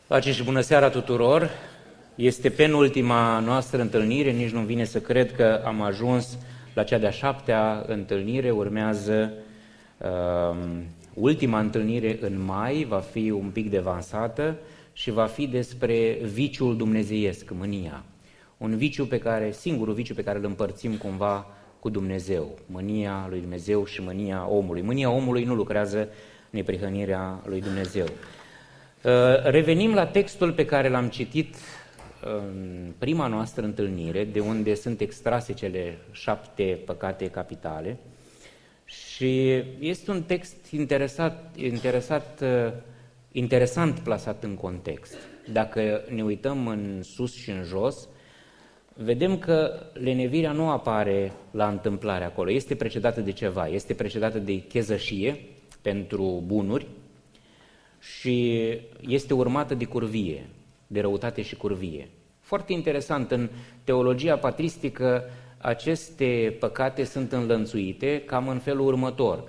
Pace și bună seara tuturor! Este penultima noastră întâlnire, nici nu vine să cred că am ajuns la cea de-a 7-a întâlnire. Urmează ultima întâlnire în mai, va fi un pic devansată și va fi despre viciul dumnezeiesc, mânia. Un viciu singurul viciu pe care îl împărțim cumva cu Dumnezeu, mânia lui Dumnezeu și mânia omului. Mânia omului nu lucrează în neprihănirea lui Dumnezeu. Revenim la textul pe care l-am citit în prima noastră întâlnire, de unde sunt extrase cele 7 păcate capitale, și este un text interesant plasat în context. Dacă ne uităm în sus și în jos, vedem că lenevirea nu apare la întâmplare acolo, este precedată de ceva, este precedată de chezășie pentru bunuri, și este urmată de curvie, de răutate și curvie. Foarte interesant, în teologia patristică aceste păcate sunt înlănțuite cam în felul următor.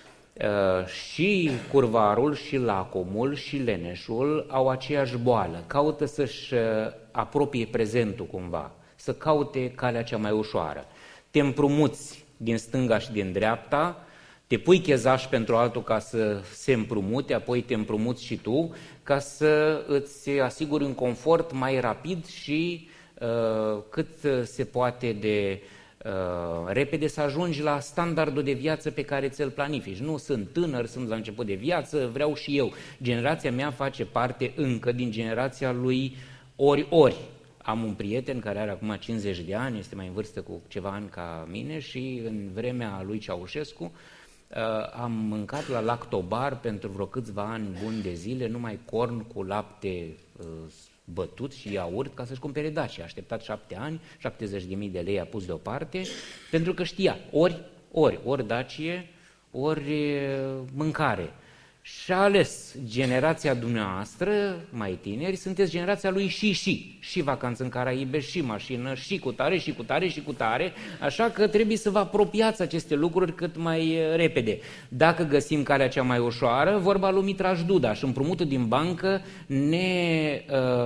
Și curvarul, și lacomul, și leneșul au aceeași boală, caută să-și apropie prezentul cumva, să caute calea cea mai ușoară. Te împrumuți din stânga și din dreapta, te pui chezaș pentru altul ca să se împrumute, apoi te împrumuți și tu, ca să îți asiguri un confort mai rapid și cât se poate de repede să ajungi la standardul de viață pe care ți-l planifici. Nu sunt tânăr, sunt la început de viață, vreau și eu. Generația mea face parte încă din generația lui ori. Am un prieten care are acum 50 de ani, este mai în vârstă cu ceva ani ca mine, și în vremea lui Ceaușescu am mâncat la lactobar pentru vreo câțiva ani buni de zile numai corn cu lapte bătut și iaurt ca să-și cumpere Dacia. A așteptat 7 ani, 70.000 de lei a pus deoparte, pentru că știa ori Dacie, ori mâncare. Și a ales generația dumneavoastră, mai tineri, sunteți generația lui și vacanță în Caraibe, și mașină, și cu tare, așa că trebuie să vă apropiați aceste lucruri cât mai repede. Dacă găsim calea cea mai ușoară, vorba lui Mitraș Duda, și împrumutul din bancă ne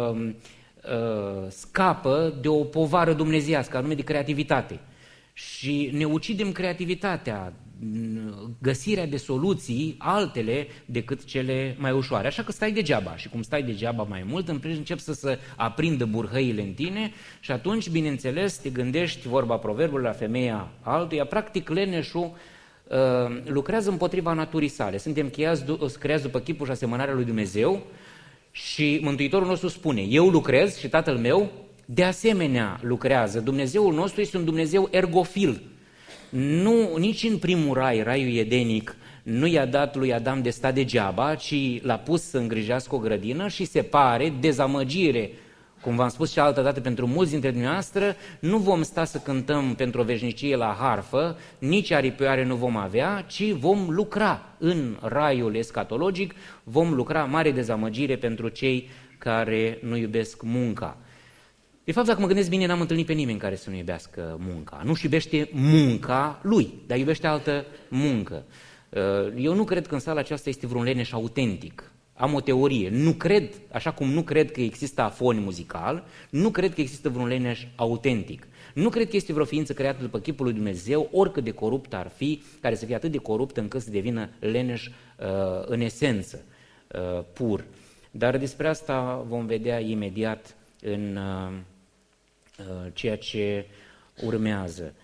scapă de o povară dumnezeiască, anume de creativitate. Și ne ucidem creativitatea, găsirea de soluții altele decât cele mai ușoare. Așa că stai degeaba, și cum stai degeaba mai mult, încep să se aprindă burhăile în tine și atunci, bineînțeles, te gândești, vorba proverbului, la femeia altuia. Practic, leneșul lucrează împotriva naturii sale. Suntem creați după chipul și asemănarea lui Dumnezeu și Mântuitorul nostru spune: eu lucrez și Tatăl meu de asemenea lucrează. Dumnezeul nostru este un Dumnezeu ergofil. Nu, nici în primul raiul edenic, nu i-a dat lui Adam de stat degeaba, ci l-a pus să îngrijească o grădină și se pare, dezamăgire, cum v-am spus și altă dată pentru mulți dintre dumneavoastră, nu vom sta să cântăm pentru o veșnicie la harfă, nici aripioare nu vom avea, ci vom lucra în raiul escatologic, vom lucra, mare dezamăgire pentru cei care nu iubesc munca. De fapt, dacă mă gândesc bine, n-am întâlnit pe nimeni care să nu iubească munca. Nu-și iubește munca lui, dar iubește altă muncă. Eu nu cred că în sala aceasta este vreun leneș autentic. Am o teorie. Nu cred, așa cum nu cred că există afon muzical, nu cred că există vreun leneș autentic. Nu cred că este vreo ființă creată după chipul lui Dumnezeu, oricât de corupt ar fi, care să fie atât de corupt încât să devină leneș în esență, pur. Dar despre asta vom vedea imediat în ceea ce urmează.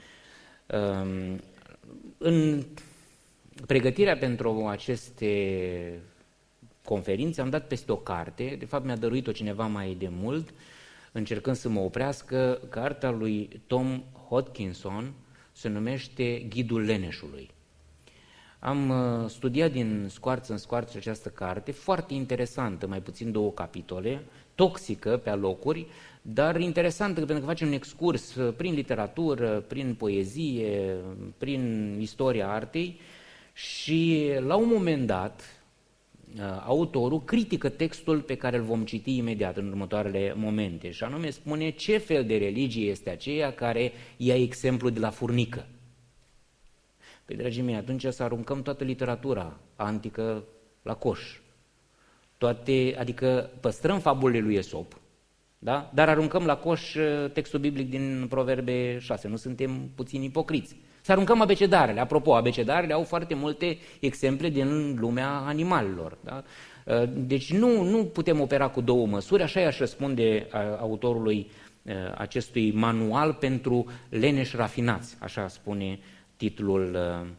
În pregătirea pentru aceste conferințe am dat peste o carte, de fapt mi-a dăruit-o cineva mai de mult, încercând să mă oprească. Cartea lui Tom Hodkinson se numește Ghidul leneșului. Am studiat din scoarță în scoarță această carte, foarte interesantă, mai puțin 2 capitole, toxică pe alocuri, dar interesantă pentru că face un excurs prin literatură, prin poezie, prin istoria artei și la un moment dat autorul critică textul pe care îl vom citi imediat în următoarele momente și anume spune ce fel de religie este aceea care ia exemplu de la furnică. Păi, dragii mei, atunci să aruncăm toată literatura antică la coș. adică păstrăm fabulele lui Esop, da? Dar aruncăm la coș textul biblic din Proverbe 6, nu suntem puțin ipocriți. Să aruncăm abecedarele. Apropo, abecedarele au foarte multe exemple din lumea animalelor. Da? Deci nu putem opera cu două măsuri, așa i-aș răspunde autorului acestui manual pentru leneși rafinați, așa spune titlul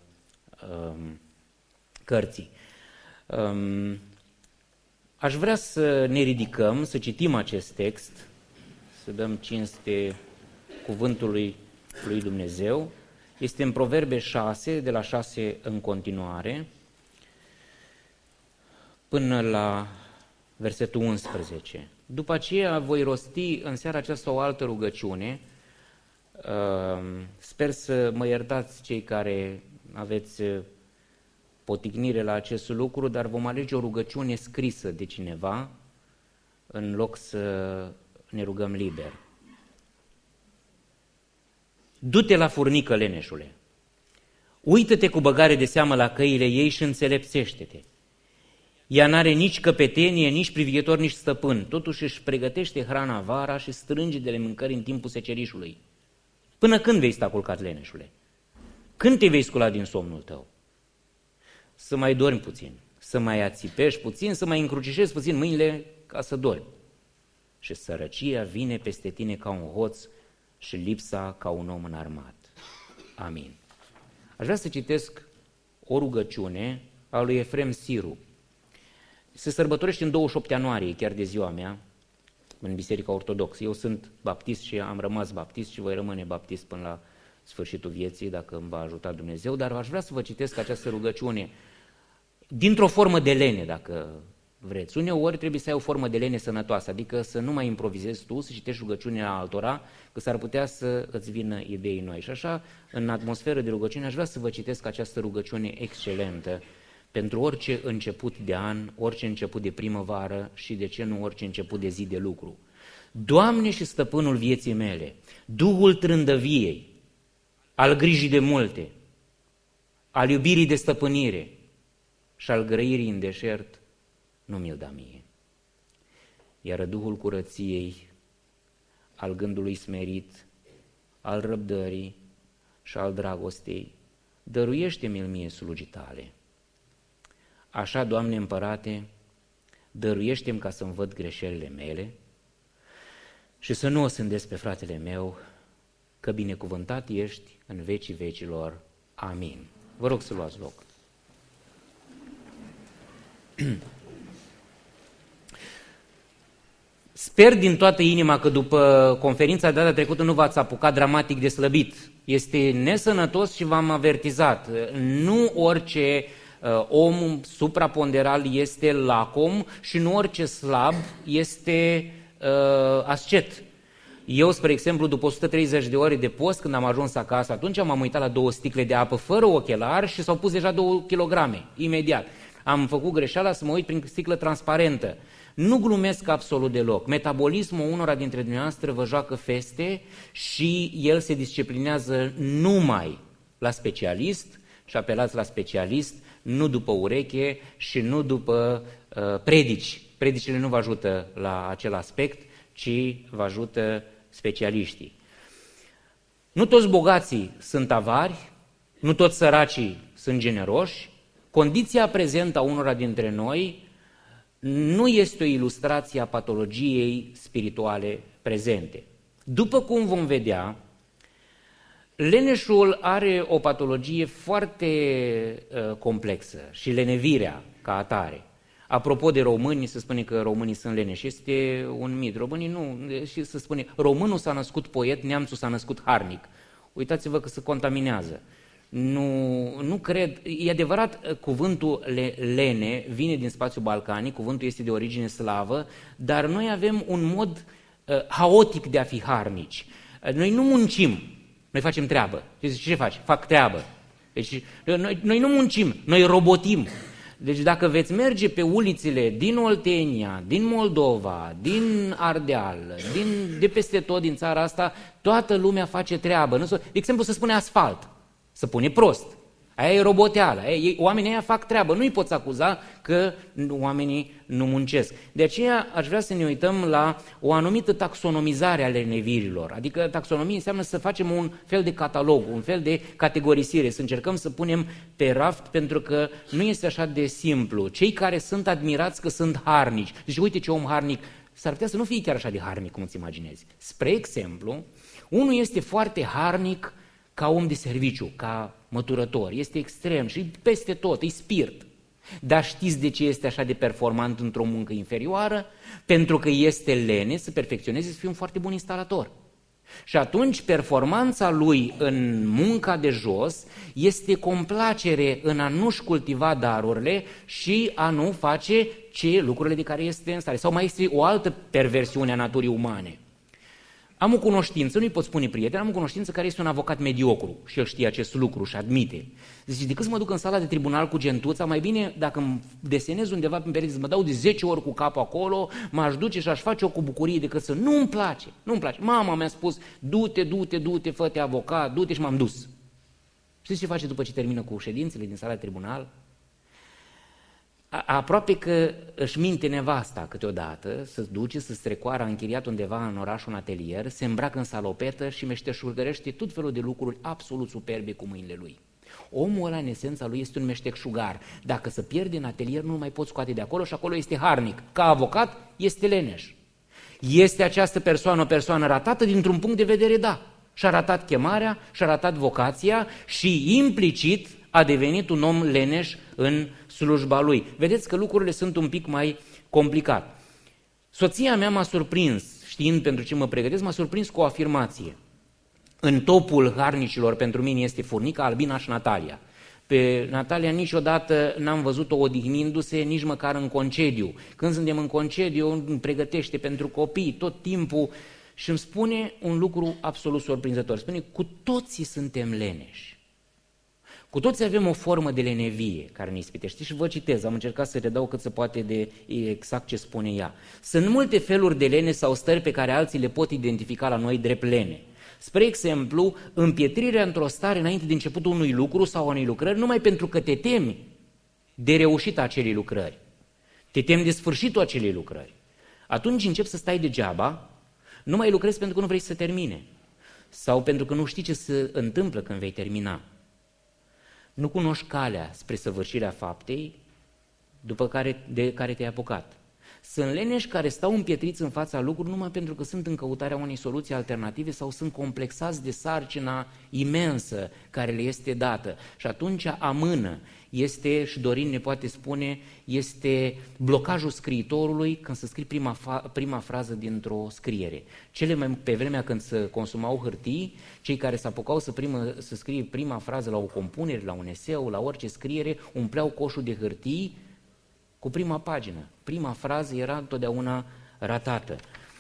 cărții. Aș vrea să ne ridicăm, să citim acest text, să dăm cinste cuvântului lui Dumnezeu. Este în Proverbe 6, de la 6 în continuare, până la versetul 11. După aceea voi rosti în seara aceasta o altă rugăciune. Sper să mă iertați cei care aveți potignire la acest lucru, dar vom alege o rugăciune scrisă de cineva în loc să ne rugăm liber. Du-te la furnică, leneșule, uită-te cu băgare de seamă la căile ei și înțelepțește-te. Ea n-are nici căpetenie, nici privighetor, nici stăpân, totuși își pregătește hrana vara și strânge de mâncări în timpul secerișului. Până când vei sta culcat, leneșule? Când te vei scula din somnul tău? Să mai dormi puțin, să mai ațipești puțin, să mai încrucișezi puțin mâinile ca să dormi. Și sărăcia vine peste tine ca un hoț și lipsa ca un om înarmat. Amin. Aș vrea să citesc o rugăciune a lui Efrem Siru. Se sărbătorește în 28 ianuarie, chiar de ziua mea, în Biserica Ortodoxă. Eu sunt baptist și am rămas baptist și voi rămâne baptist până la sfârșitul vieții, dacă îmi va ajuta Dumnezeu, dar aș vrea să vă citesc această rugăciune dintr-o formă de lene, dacă vreți. Uneori trebuie să ai o formă de lene sănătoasă, adică să nu mai improvizezi tu, să citești rugăciunea altora, că s-ar putea să îți vină idei noi. Și așa, în atmosferă de rugăciune, aș vrea să vă citesc această rugăciune excelentă pentru orice început de an, orice început de primăvară și, de ce nu, orice început de zi de lucru. Doamne și stăpânul vieții mele, Duhul trândăviei, al grijii de multe, al iubirii de stăpânire și al grăirii în deșert, nu mi-l da mie. Iar Duhul curăției, al gândului smerit, al răbdării și al dragostei, dăruiește-mi-l mie slugii tale. Așa, Doamne Împărate, dăruiește-mi ca să-mi văd greșelile mele și să nu o sândesc pe fratele meu, că binecuvântat ești în vecii vecilor. Amin. Vă rog să luați loc. Sper din toată inima că după conferința de data trecută nu v-ați apucat dramatic de slăbit. Este nesănătos și v-am avertizat. Nu orice om supraponderal este lacom și nu orice slab este ascet. Eu, spre exemplu, după 130 de ore de post, când am ajuns acasă, atunci m-am uitat la 2 sticle de apă fără ochelari și s-au pus deja 2 kilograme, imediat. Am făcut greșeala să mă uit prin sticlă transparentă. Nu glumesc absolut deloc. Metabolismul unora dintre dumneavoastră vă joacă feste și el se disciplinează numai la specialist și apelați la specialist, nu după ureche și nu după predici. Predicile nu vă ajută la acel aspect, ci vă ajută specialiștii. Nu toți bogații sunt avari, nu toți săracii sunt generoși. Condiția prezentă a unora dintre noi nu este o ilustrație a patologiei spirituale prezente. După cum vom vedea, leneșul are o patologie foarte complexă și lenevirea ca atare. Apropo de români, se spune că românii sunt leneși. Este un mit. Românii nu. Și se spune, românul s-a născut poet, neamțul s-a născut harnic. Uitați-vă că se contaminează. Nu cred. E adevărat, cuvântul lene vine din spațiul balcanic, cuvântul este de origine slavă, dar noi avem un mod haotic de a fi harnici. Noi nu muncim, noi facem treabă. Ce faci? Fac treabă. Deci, noi nu muncim, noi robotim. Deci dacă veți merge pe ulițele din Oltenia, din Moldova, din Ardeal, de peste tot din țara asta, toată lumea face treabă. De exemplu, se spune asfalt, se pune prost. Aia e roboteală, oamenii aia fac treabă, nu-i poți acuza că oamenii nu muncesc. De aceea aș vrea să ne uităm la o anumită taxonomizare a lenevirilor, adică taxonomie înseamnă să facem un fel de catalog, un fel de categorisire, să încercăm să punem pe raft, pentru că nu este așa de simplu. Cei care sunt admirați că sunt harnici, deci uite ce om harnic, s-ar putea să nu fie chiar așa de harnic cum îți imaginezi. Spre exemplu, unul este foarte harnic ca om de serviciu, ca măturător, este extrem și peste tot, e spirit. Dar știți de ce este așa de performant într-o muncă inferioară? Pentru că este lene să perfecționeze, să fie un foarte bun instalator. Și atunci performanța lui în munca de jos este complacere în a nu-și cultiva darurile și a nu face lucrurile de care este în stare. Sau mai este o altă perversiune a naturii umane. Am o cunoștință, nu-i pot spune prieten, am o cunoștință care este un avocat mediocru și el știe acest lucru și admite. Zice, decât să mă duc în sala de tribunal cu gentuța, mai bine dacă îmi desenez undeva pe perete, să mă dau de 10 ori cu capul acolo, m-aș duce și aș face-o cu bucurie decât să nu-mi place, nu-mi place. Mama mi-a spus, du-te, fă-te avocat, du-te și m-am dus. Știți ce face după ce termină cu ședințele din sala de tribunal? Aproape că își minte nevasta câteodată, să duce, să strecoară, a închiriat undeva în oraș un atelier, se îmbracă în salopetă și meșteșugărește tot felul de lucruri absolut superbe cu mâinile lui. Omul ăla, în esența lui, este un meșteșugar. Dacă se pierde în atelier, nu mai poți scoate de acolo și acolo este harnic. Ca avocat, este leneș. Este această persoană o persoană ratată dintr-un punct de vedere, da. Și-a ratat chemarea, și-a ratat vocația și implicit a devenit un om leneș în slujba lui. Vedeți că lucrurile sunt un pic mai complicate. Soția mea m-a surprins, știind pentru ce mă pregătesc, m-a surprins cu o afirmație. În topul harnicilor pentru mine este furnica, Albina și Natalia. Pe Natalia niciodată n-am văzut-o odihnindu-se, nici măcar în concediu. Când suntem în concediu, îmi pregătește pentru copii tot timpul și îmi spune un lucru absolut surprinzător. Spune, cu toții suntem leneși. Cu toți avem o formă de lenevie care ne ispitește și vă citez, am încercat să redau cât se poate de exact ce spune ea. Sunt multe feluri de lene sau stări pe care alții le pot identifica la noi drept lene. Spre exemplu, împietrirea într-o stare înainte de începutul unui lucru sau unei lucrări numai pentru că te temi de reușita acelei lucrări. Te temi de sfârșitul acelei lucrări. Atunci începi să stai degeaba, nu mai lucrezi pentru că nu vrei să termine sau pentru că nu știi ce se întâmplă când vei termina. Nu cunoști calea spre săvârșirea faptei de care te-ai apucat. Sunt leneși care stau împietriți în fața lucrurilor numai pentru că sunt în căutarea unei soluții alternative sau sunt complexați de sarcina imensă care le este dată. Și atunci amână. Este, și Dorin ne poate spune, este blocajul scriitorului când se scrie prima frază dintr-o scriere. Pe vremea când se consumau hârtii, cei care se apucau să scrie prima frază la o compunere, la un eseu, la orice scriere, umpleau coșul de hârtii cu prima pagină. Prima frază era întotdeauna ratată.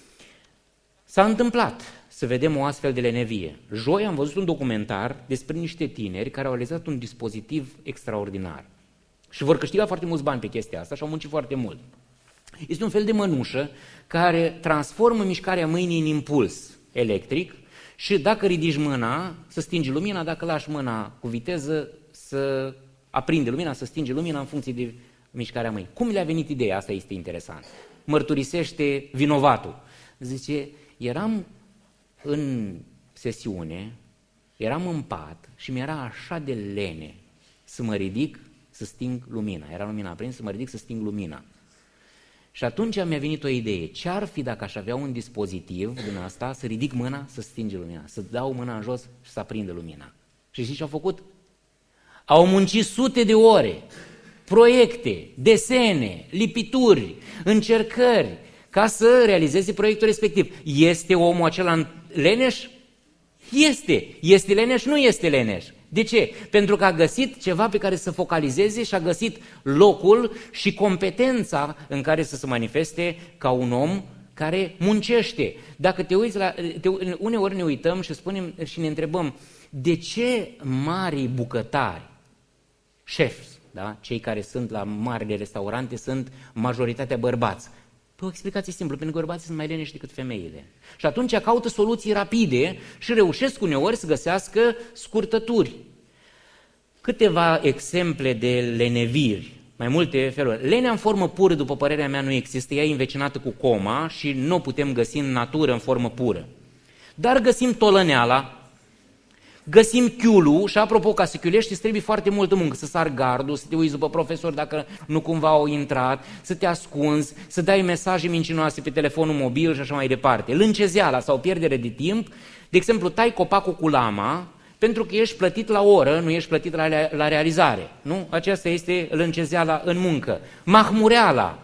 S-a întâmplat să vedem o astfel de lenevie. Joi am văzut un documentar despre niște tineri care au realizat un dispozitiv extraordinar și vor câștiga foarte mulți bani pe chestia asta și au muncit foarte mult. Este un fel de mănușă care transformă mișcarea mâinii în impuls electric și dacă ridici mâna, să stingi lumina, dacă lași mâna cu viteză, să aprinde lumina, să stinge lumina în funcție de mișcarea mâinii. Cum le-a venit ideea? Asta este interesant. Mărturisește vinovatul. Zice, eram în sesiune, eram în pat și mi-era așa de lene să mă ridic să sting lumina. Era lumina aprinsă, să mă ridic să sting lumina. Și atunci mi-a venit o idee. Ce-ar fi dacă aș avea un dispozitiv din asta, să ridic mâna, să stinge lumina, să dau mâna în jos și să aprindă lumina? Și știți ce au făcut? Au muncit sute de ore, proiecte, desene, lipituri, încercări, ca să realizeze proiectul respectiv. Este omul acela leneș? Este. Este leneș? Nu este leneș. De ce? Pentru că a găsit ceva pe care să focalizeze și a găsit locul și competența în care să se manifeste ca un om care muncește. Dacă te uiți uneori ne uităm și spunem și ne întrebăm de ce mari bucătari, șefi, da? Cei care sunt la marile restaurante sunt majoritatea bărbați. Pe o explicație simplă, pentru că bărbații sunt mai leneși decât femeile. Și atunci caută soluții rapide și reușesc uneori să găsească scurtături. Câteva exemple de leneviri, mai multe feluri. Lenea în formă pură, după părerea mea, nu există, ea e învecinată cu coma și nu o putem găsi în natură în formă pură. Dar găsim tolăneala, găsim chiulul și apropo, ca să chiulești îți trebuie foarte multă muncă, să sari gardul, să te uiți după profesori dacă nu cumva au intrat, să te ascunzi, să dai mesaje mincinoase pe telefonul mobil și așa mai departe. Lâncezeala sau pierdere de timp, de exemplu, tai copacul cu lama pentru că ești plătit la oră, nu ești plătit la realizare. Nu? Aceasta este lâncezeala în muncă. Mahmureala.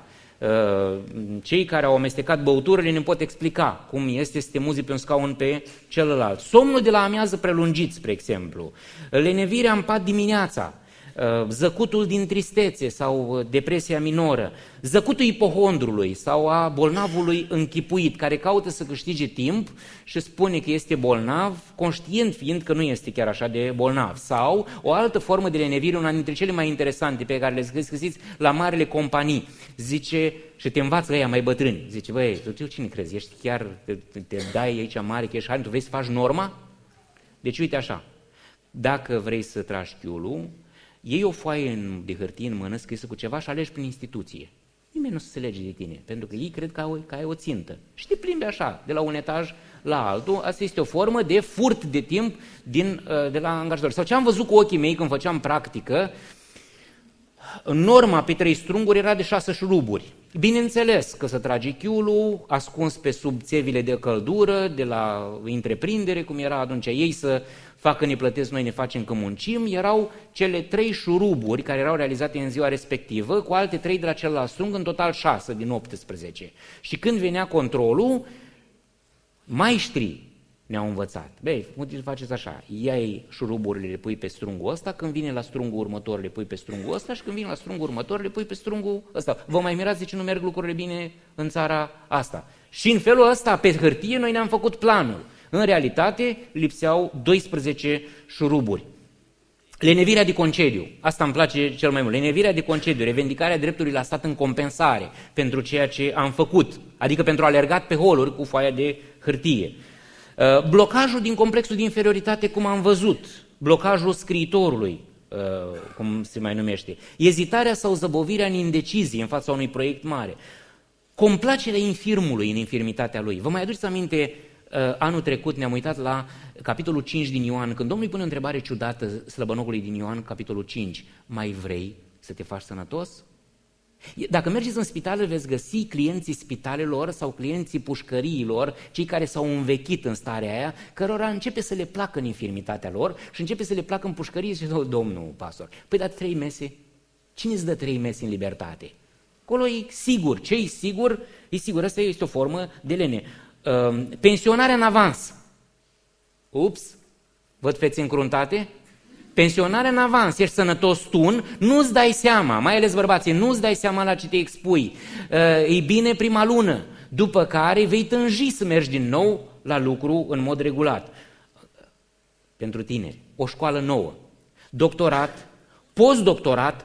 Cei care au amestecat băuturile ne pot explica cum este să te muzi pe un scaun pe celălalt. Somnul de la amiază prelungit, spre exemplu. Lenevirea în pat dimineața. Zăcutul din tristețe sau depresia minoră. Zăcutul ipohondrului sau a bolnavului închipuit, care caută să câștige timp și spune că este bolnav, conștient fiind că nu este chiar așa de bolnav. Sau o altă formă de lenevire, una dintre cele mai interesante pe care le găsiți la marile companii. Zice, și te învață ăia mai bătrâni. Zice, băi, tu cine crezi? Ești chiar, te dai aici mare, că ești harin, tu vrei să faci norma? Deci uite așa, dacă vrei să tragi chiulul, iei o foaie de hârtie în mână scrisă cu ceva și alegi prin instituție. Nimeni nu se lege de tine, pentru că ei cred că ai o țintă. Și te plimbi așa, de la un etaj la altul. Asta este o formă de furt de timp de la angajator. Sau ce am văzut cu ochii mei când făceam practică, norma pe 3 strunguri era de 6 șuruburi. Bineînțeles că să tragi chiulul, ascuns pe sub țevile de căldură, de la întreprindere, cum era atunci ei să facă ne plătesc, noi ne facem că muncim, erau cele 3 șuruburi care erau realizate în ziua respectivă, cu alte 3 de la celălalt strung, în total 6 din 18. Și când venea controlul, maestrii ne-au învățat. Băi, faceți așa, iai șuruburile, le pui pe strungul ăsta, când vine la strungul următor le pui pe strungul ăsta și când vine la strungul următor le pui pe strungul ăsta. Vă mai mirați de ce nu merg lucrurile bine în țara asta. Și în felul ăsta, pe hârtie, noi ne-am făcut planul. În realitate, lipseau 12 șuruburi. Lenevirea de concediu, asta îmi place cel mai mult, lenevirea de concediu, revendicarea dreptului la stat în compensare pentru ceea ce am făcut, adică pentru alergat pe holuri cu foaia de hârtie. Blocajul din complexul de inferioritate, cum am văzut, blocajul scriitorului, cum se mai numește, ezitarea sau zăbovirea în indecizie în fața unui proiect mare, complacerea infirmului în infirmitatea lui. Vă mai aduceți aminte, anul trecut ne-am uitat la capitolul 5 din Ioan, când Domnul îi pune o întrebare ciudată slăbănogului din Ioan, capitolul 5, mai vrei să te faci sănătos? Dacă mergeți în spitale, veți găsi clienții spitalelor sau clienții pușcăriilor, cei care s-au învechit în starea aia, cărora începe să le placă în infirmitatea lor și începe să le placă în pușcărie și zice, domnul pastor, păi dați 3 mese? Cine îți dă 3 mese în libertate? Acolo e sigur. Ce e sigur? E sigur, asta este o formă de lene. Pensionarea în avans. Ups, văd fețe încruntate? Pensionarea în avans, ești sănătos tun, nu-ți dai seama, mai ales bărbații, nu-ți dai seama la ce te expui. E bine prima lună, după care vei tânji să mergi din nou la lucru în mod regulat. Pentru tineri, o școală nouă, doctorat, postdoctorat,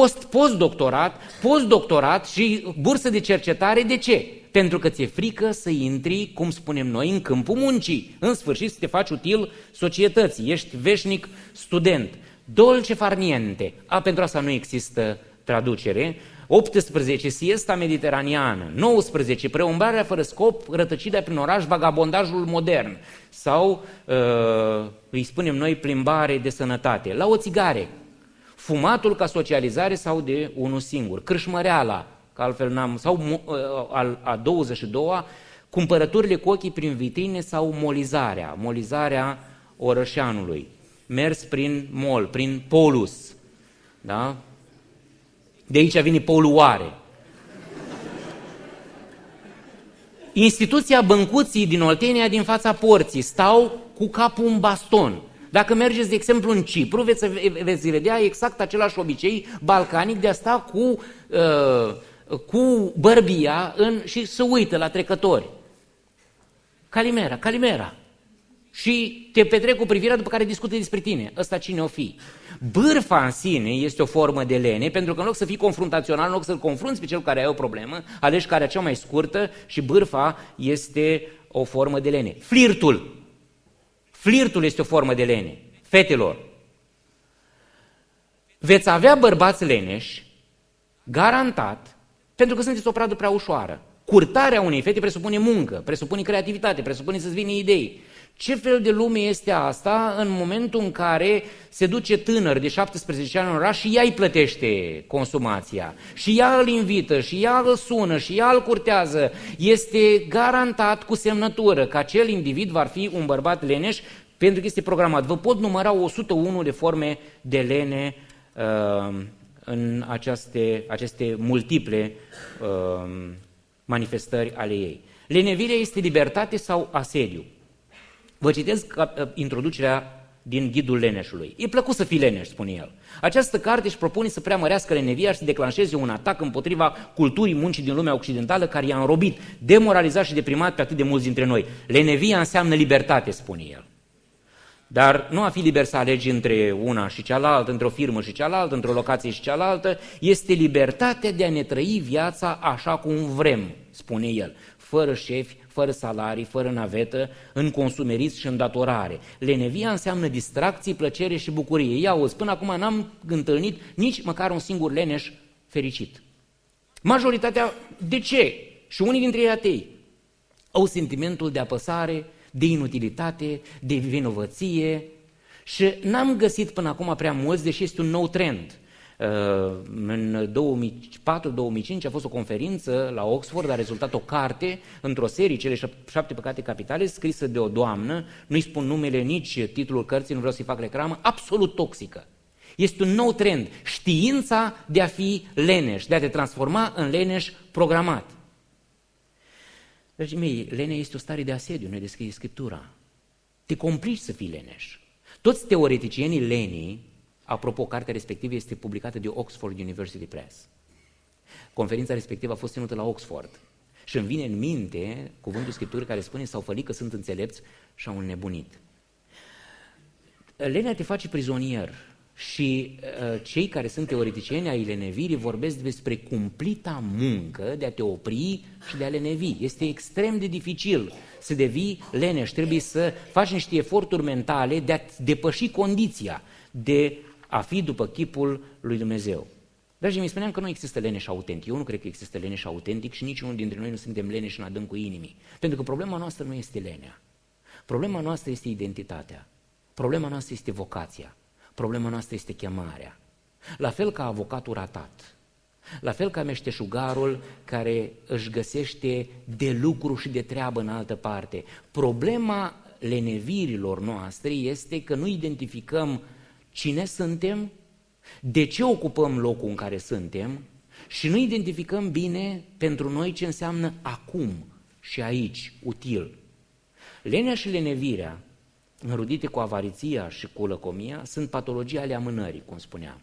postdoctorat și bursă de cercetare. De ce? Pentru că ți-e frică să intri, cum spunem noi, în câmpul muncii. În sfârșit să te faci util societății, ești veșnic student. Dolce far niente. Pentru asta nu există traducere. 18. Siesta mediteraneană. 19. Preumbrarea fără scop, rătăcirea prin oraș, vagabondajul modern. Sau, îi spunem noi, plimbare de sănătate. La o țigare. Fumatul ca socializare sau de unul singur. Cârșmăreala, că altfel n-am, sau a 22-a, cumpărăturile cu ochii prin vitrine sau molizarea orășeanului. Mers prin mall, prin polus. Da? De aici vine poluare. Instituția băncuții din Oltenia, din fața porții, stau cu capul în baston. Dacă mergeți, de exemplu, în Cipru, veți vedea exact același obicei balcanic de a sta cu bărbia și să uită la trecători. Calimera. Și te petrec cu privirea, după care discută despre tine. Ăsta cine o fi? Bârfa în sine este o formă de lene, pentru că în loc să fii confruntațional, în loc să-l confrunți pe cel care are o problemă, alegi care cea mai scurtă și bârfa este o formă de lene. Flirtul este o formă de lene. Fetelor, veți avea bărbați leneși, garantat, pentru că sunteți o pradă prea ușoară. Curtarea unei fete presupune muncă, presupune creativitate, presupune să-ți vină idei. Ce fel de lume este asta în momentul în care se duce tânăr de 17 ani în oraș și ea îi plătește consumația, și ea îl invită, și ea îl sună, și ea îl curtează? Este garantat cu semnătură că acel individ va fi un bărbat leneș, pentru că este programat. Vă pot număra 101 de forme de lene în aceste multiple manifestări ale ei. Lenevirea este libertate sau asediu? Vă citesc introducerea din Ghidul Leneșului. E plăcut să fii leneș, spune el. Această carte își propune să preamărească lenevia și să declanșeze un atac împotriva culturii muncii din lumea occidentală care i-a înrobit, demoralizat și deprimat pe atât de mulți dintre noi. Lenevia înseamnă libertate, spune el. Dar nu a fi liber să alegi între una și cealaltă, între o firmă și cealaltă, între o locație și cealaltă, este libertatea de a ne trăi viața așa cum vrem, spune el, fără șefi, fără salarii, fără navetă, în consumerism și în datorare. Lenevia înseamnă distracții, plăcere și bucurie. Ia auzi, până acum n-am întâlnit nici măcar un singur leneș fericit. Majoritatea, de ce? Și unii dintre ei atei au sentimentul de apăsare, de inutilitate, de vinovăție și n-am găsit până acum prea mulți, deși este un nou trend. În 2004-2005 a fost o conferință la Oxford, a rezultat o carte într-o serie, Cele 7 păcate capitale, scrisă de o doamnă, nu-i spun numele, nici titlul cărții, nu vreau să-i fac reclamă, absolut toxică. Este un nou trend, știința de a fi leneș, de a te transforma în leneș programat. Dragii mei, lenea este o stare de asediu, ne descrie Scriptura. Te complici să fii leneș. Toți teoreticienii lenii, apropo, cartea respectivă este publicată de Oxford University Press. Conferința respectivă a fost ținută la Oxford și îmi vine în minte cuvântul Scripturii care spune: s-au fălit că sunt înțelepți și au înnebunit. Lenea te face prizonier și cei care sunt teoreticieni ai lenevirii vorbesc despre cumplita muncă de a te opri și de a lenevi. Este extrem de dificil să devii leneș, trebuie să faci niște eforturi mentale de a depăși condiția de a fi după chipul lui Dumnezeu. Dragii mei, spuneam că nu există leneș autentic. Eu nu cred că există leneș autentic și niciunul dintre noi nu suntem leneși în adâncul inimii. Pentru că problema noastră nu este lenea. Problema noastră este identitatea. Problema noastră este vocația. Problema noastră este chemarea. La fel ca avocatul ratat. La fel ca meșteșugarul care își găsește de lucru și de treabă în altă parte. Problema lenevirilor noastre este că nu identificăm cine suntem, de ce ocupăm locul în care suntem și nu identificăm bine pentru noi ce înseamnă acum și aici, util. Lenea și lenevirea, înrudite cu avariția și cu lăcomia, sunt patologii ale amânării, cum spuneam,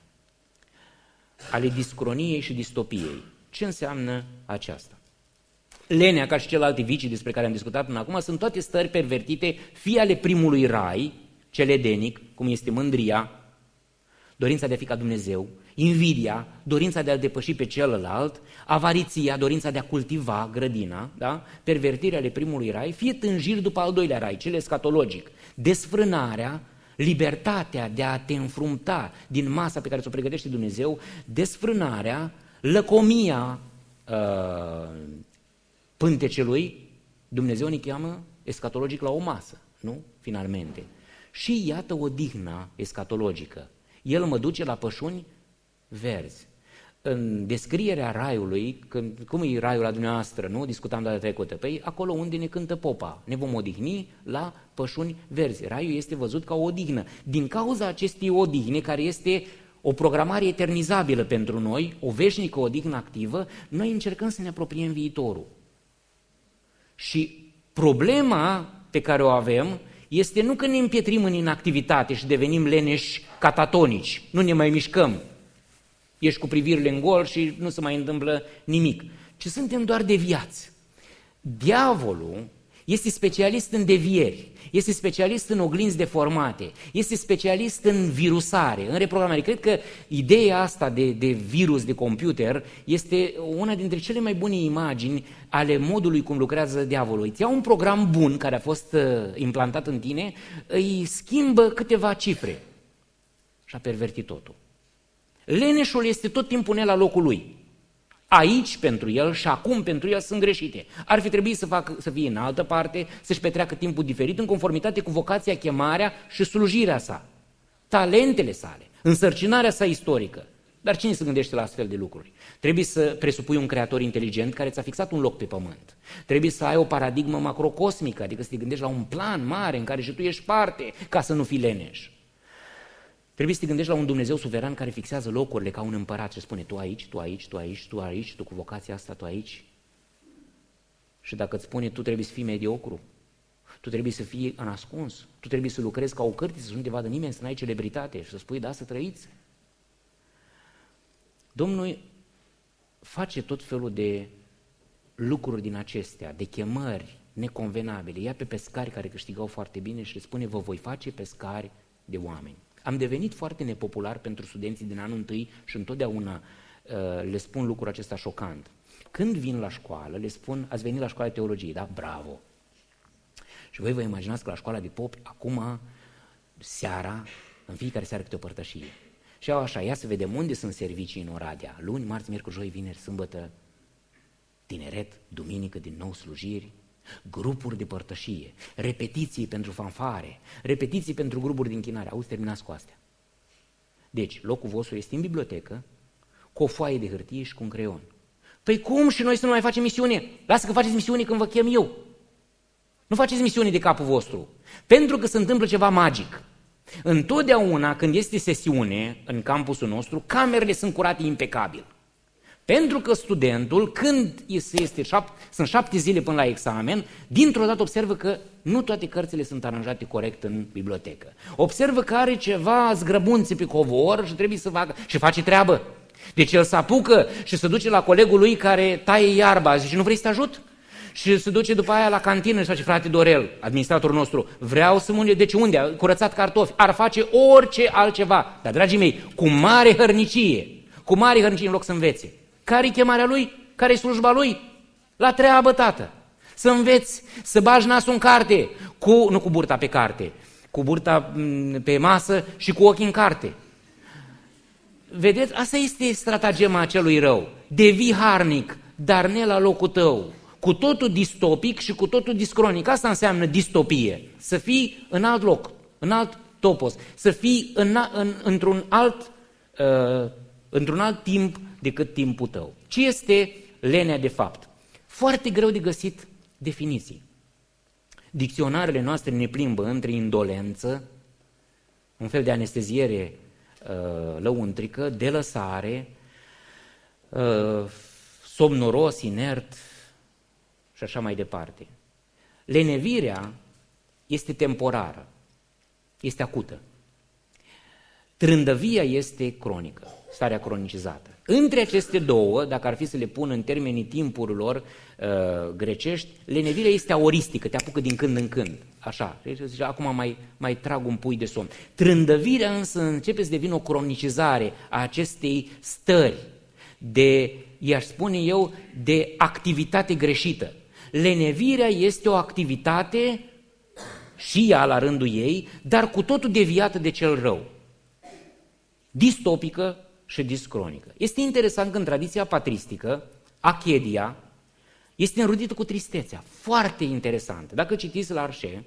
ale discroniei și distopiei. Ce înseamnă aceasta? Lenea, ca și celelalte vicii despre care am discutat până acum, sunt toate stări pervertite, fie ale primului rai, cel edenic, cum este mândria, dorința de a fi ca Dumnezeu, invidia, dorința de a depăși pe celălalt, avariția, dorința de a cultiva grădina, da? Pervertirea ale primului rai, fie tânjiri după al doilea rai, cel escatologic, desfrânarea, libertatea de a te înfrunta din masa pe care ți-o pregătește Dumnezeu, desfrânarea, lăcomia pântecelui, Dumnezeu ne cheamă escatologic la o masă, nu? Finalmente. Și iată odihna escatologică. El mă duce la pășuni verzi. În descrierea raiului, cum e raiul la dumneavoastră, nu? Discutam data trecută. Păi acolo unde ne cântă popa, ne vom odihni la pășuni verzi. Raiul este văzut ca o odihnă. Din cauza acestei odihne, care este o programare eternizabilă pentru noi, o veșnică odihnă activă, noi încercăm să ne apropiem viitorul. Și problema pe care o avem este nu că ne împietrim în inactivitate și devenim leneși catatonici, nu ne mai mișcăm, ești cu privirile în gol și nu se mai întâmplă nimic, ci suntem doar deviați. Diavolul este specialist în devieri, este specialist în oglinzi deformate, este specialist în virusare, în reprogramare. Cred că ideea asta de virus de computer este una dintre cele mai bune imagini ale modului cum lucrează diavolul. Îți ia un program bun care a fost implantat în tine, îi schimbă câteva cifre și a pervertit totul. Leneșul este tot timpul la locul lui. Aici pentru el și acum pentru el sunt greșite. Ar fi trebuit să fie în altă parte, să-și petreacă timpul diferit în conformitate cu vocația, chemarea și slujirea sa, talentele sale, însărcinarea sa istorică. Dar cine se gândește la astfel de lucruri? Trebuie să presupui un creator inteligent care ți-a fixat un loc pe pământ. Trebuie să ai o paradigmă macrocosmică, adică să te gândești la un plan mare în care și tu ești parte ca să nu fii leneș. Trebuie să te gândești la un Dumnezeu suveran care fixează locurile ca un împărat și spune tu aici, tu aici, tu aici, tu aici, tu cu vocația asta, tu aici. Și dacă îți spune tu trebuie să fii mediocru, tu trebuie să fii în ascuns, tu trebuie să lucrezi ca o cârtiță, să nu te vadă nimeni, să n-ai celebritate și să spui da, să trăiți. Domnul face tot felul de lucruri din acestea, de chemări neconvenabile. Ia pe pescari care câștigau foarte bine și le spune vă voi face pescari de oameni. Am devenit foarte nepopular pentru studenții din anul întâi și întotdeauna le spun lucrul acesta șocant. Când vin la școală, le spun, ați venit la școala de teologie, da? Bravo! Și voi vă imaginați că la școala de popi, acum, seara, în fiecare seară câte o părtășie. Și au așa, ia să vedem unde sunt servicii în Oradea. Luni, marți, miercuri, joi, vineri, sâmbătă, tineret, duminică, din nou slujiri, grupuri de părtășie, repetiții pentru fanfare, repetiții pentru grupuri de închinare. Auzi, terminați cu astea. Deci, locul vostru este în bibliotecă, cu o foaie de hârtie și cu un creion. Păi cum și noi să nu mai facem misiune? Lasă că faceți misiune când vă chem eu. Nu faceți misiune de capul vostru. Pentru că se întâmplă ceva magic. Întotdeauna când este sesiune în campusul nostru, camerele sunt curate impecabil. Pentru că studentul, când sunt 7 zile până la examen, dintr-o dată observă că nu toate cărțile sunt aranjate corect în bibliotecă. Observă că are ceva zgrăbunțe pe covor și trebuie să facă și face treabă. Deci el se apucă și se duce la colegul lui care taie iarba, zice, nu vrei să te ajut? Și se duce după aia la cantină și face, frate Dorel, administratorul nostru, vreau să mânge, deci unde? A curățat cartofi, ar face orice altceva. Dar, dragii mei, cu mare hărnicie în loc să învețe. Care-i chemarea lui? Care-i slujba lui? La treabă, tată. Să înveți, să bagi nasul în carte, nu cu burta pe carte, cu burta pe masă și cu ochii în carte. Vedeți, asta este stratagema acelui rău. Devii harnic, dar ne la locul tău. Cu totul distopic și cu totul discronic. Asta înseamnă distopie. Să fii în alt loc, în alt topos, să fii într-un alt timp decât timpul tău. Ce este lenea de fapt? Foarte greu de găsit definiții. Dicționarele noastre ne plimbă între indolență, un fel de anesteziere lăuntrică, delăsare, somnoros, inert și așa mai departe. Lenevirea este temporară, este acută. Trândăvia este cronică, starea cronicizată. Între aceste două, dacă ar fi să le pun în termenii timpurilor grecești, lenevirea este aoristică, te apucă din când în când. Așa, zice, acum mai trag un pui de somn. Trândăvirea însă începe să devină o cronicizare a acestei stări de, i-aș spune eu, de activitate greșită. Lenevirea este o activitate și ea la rândul ei, dar cu totul deviată de cel rău. Distopică și discronică. Este interesant că în tradiția patristică, achedia este înrudită cu tristețea. Foarte interesant. Dacă citiți la Arșe,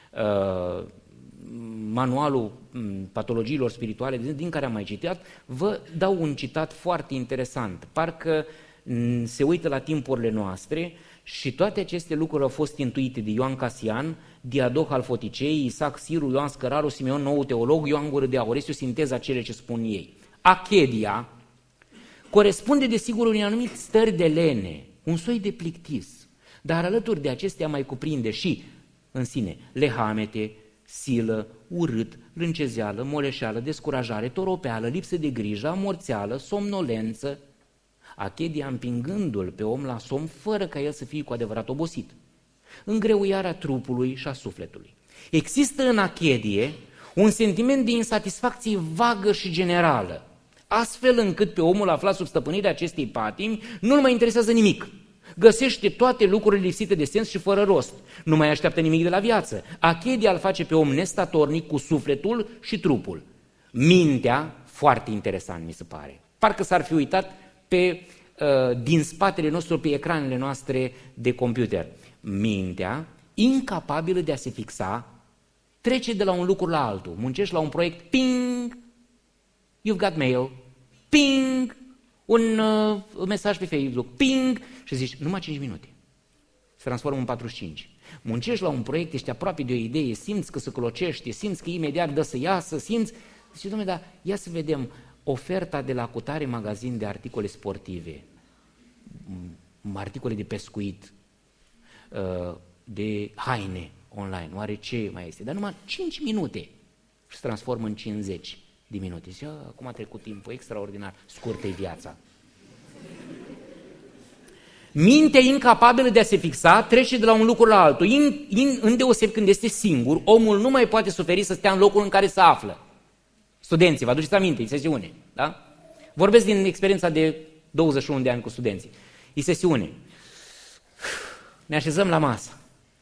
manualul patologiilor spirituale din care am mai citat, vă dau un citat foarte interesant. Parcă se uită la timpurile noastre și toate aceste lucruri au fost intuite de Ioan Casian, Diadoc al Foticei, Isaac Siru, Ioan Scăraru, Simeon Nou Teolog, Ioan Gură de Aur. Este o sinteză a cele ce spun ei. Achedia corespunde desigur unei anumite stări de lene, un soi de plictis, dar alături de acestea mai cuprinde și în sine lehamete, silă, urât, lâncezeală, moleșeală, descurajare, toropeală, lipsă de grijă, amorțeală, somnolență. Achedia împingându-l pe om la somn fără ca el să fie cu adevărat obosit. Îngreuiarea trupului și a sufletului. Există în achedie un sentiment de insatisfacție vagă și generală, astfel încât pe omul aflat sub stăpânirea acestei patimi nu-l mai interesează nimic. Găsește toate lucrurile lipsite de sens și fără rost. Nu mai așteaptă nimic de la viață. Achedia îl face pe om nestatornic cu sufletul și trupul. Mintea, foarte interesant, mi se pare. Parcă s-ar fi uitat din spatele nostru pe ecranele noastre de computer. Mintea, incapabilă de a se fixa, trece de la un lucru la altul. Muncești la un proiect, ping, you've got mail, ping, un mesaj pe Facebook, ping, și zici, numai 5 minute. Se transformă în 45. Muncești la un proiect, ești aproape de o idee, simți că se clocește, simți că imediat dă să iasă, simți... Zici, dom'le, dar ia să vedem oferta de la cutare magazin de articole sportive, articole de pescuit, de haine online, oare ce mai este? Dar numai 5 minute și se transformă în 50 de minute. Zici, acum a trecut timpul, extraordinar, scurtă-i viața. Mintea incapabilă de a se fixa trece de la un lucru la altul. Îndeosebi când este singur, omul nu mai poate suferi să stea în locul în care se află. Studenții, vă aduceți aminte, e sesiune, da? Vorbesc din experiența de 21 de ani cu studenții. E sesiune. Ne așezăm la masă.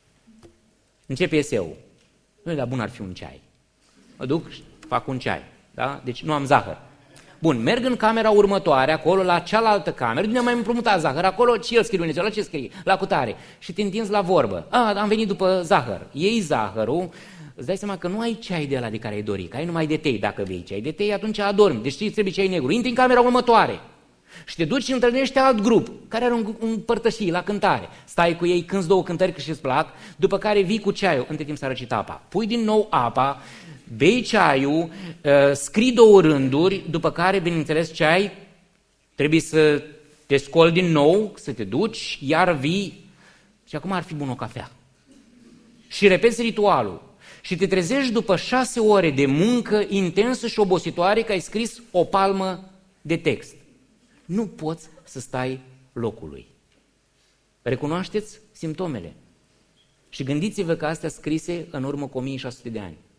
Începe eseul. Nu, dar bun ar fi un ceai. Mă duc, fac un ceai, da? Deci nu am zahăr. Bun, merg în camera următoare, acolo, la cealaltă cameră, nu ne-am mai împrumutat zahăr, acolo ce el scrie, la ce scrie? La cutare. Și te întinzi la vorbă. Am venit după zahăr. Iei zahărul, îți dai seama că nu ai ceai de ăla de care ai dori, că ai numai de tei. Dacă vei ceai de tei, atunci adormi. Deci îți trebuie ceai negru. Intri în camera următoare și te duci și întâlnești alt grup care are un părtășii la cântare. Stai cu ei, cânți 2 cântări că și-ți plac, după care vii cu ceaiul, între timp s-a răcit apa. Pui din nou apa, bei ceaiul, scrii 2 rânduri, după care, bineînțeles, ceai, trebuie să te scoli din nou, să te duci, iar vii și acum ar fi bun o cafea. Și repeți ritualul. Și te trezești după 6 ore de muncă intensă și obositoare că ai scris o palmă de text. Nu poți să stai locului. Recunoașteți simptomele. Și gândiți-vă că astea scrise în urmă cu 1600 de ani.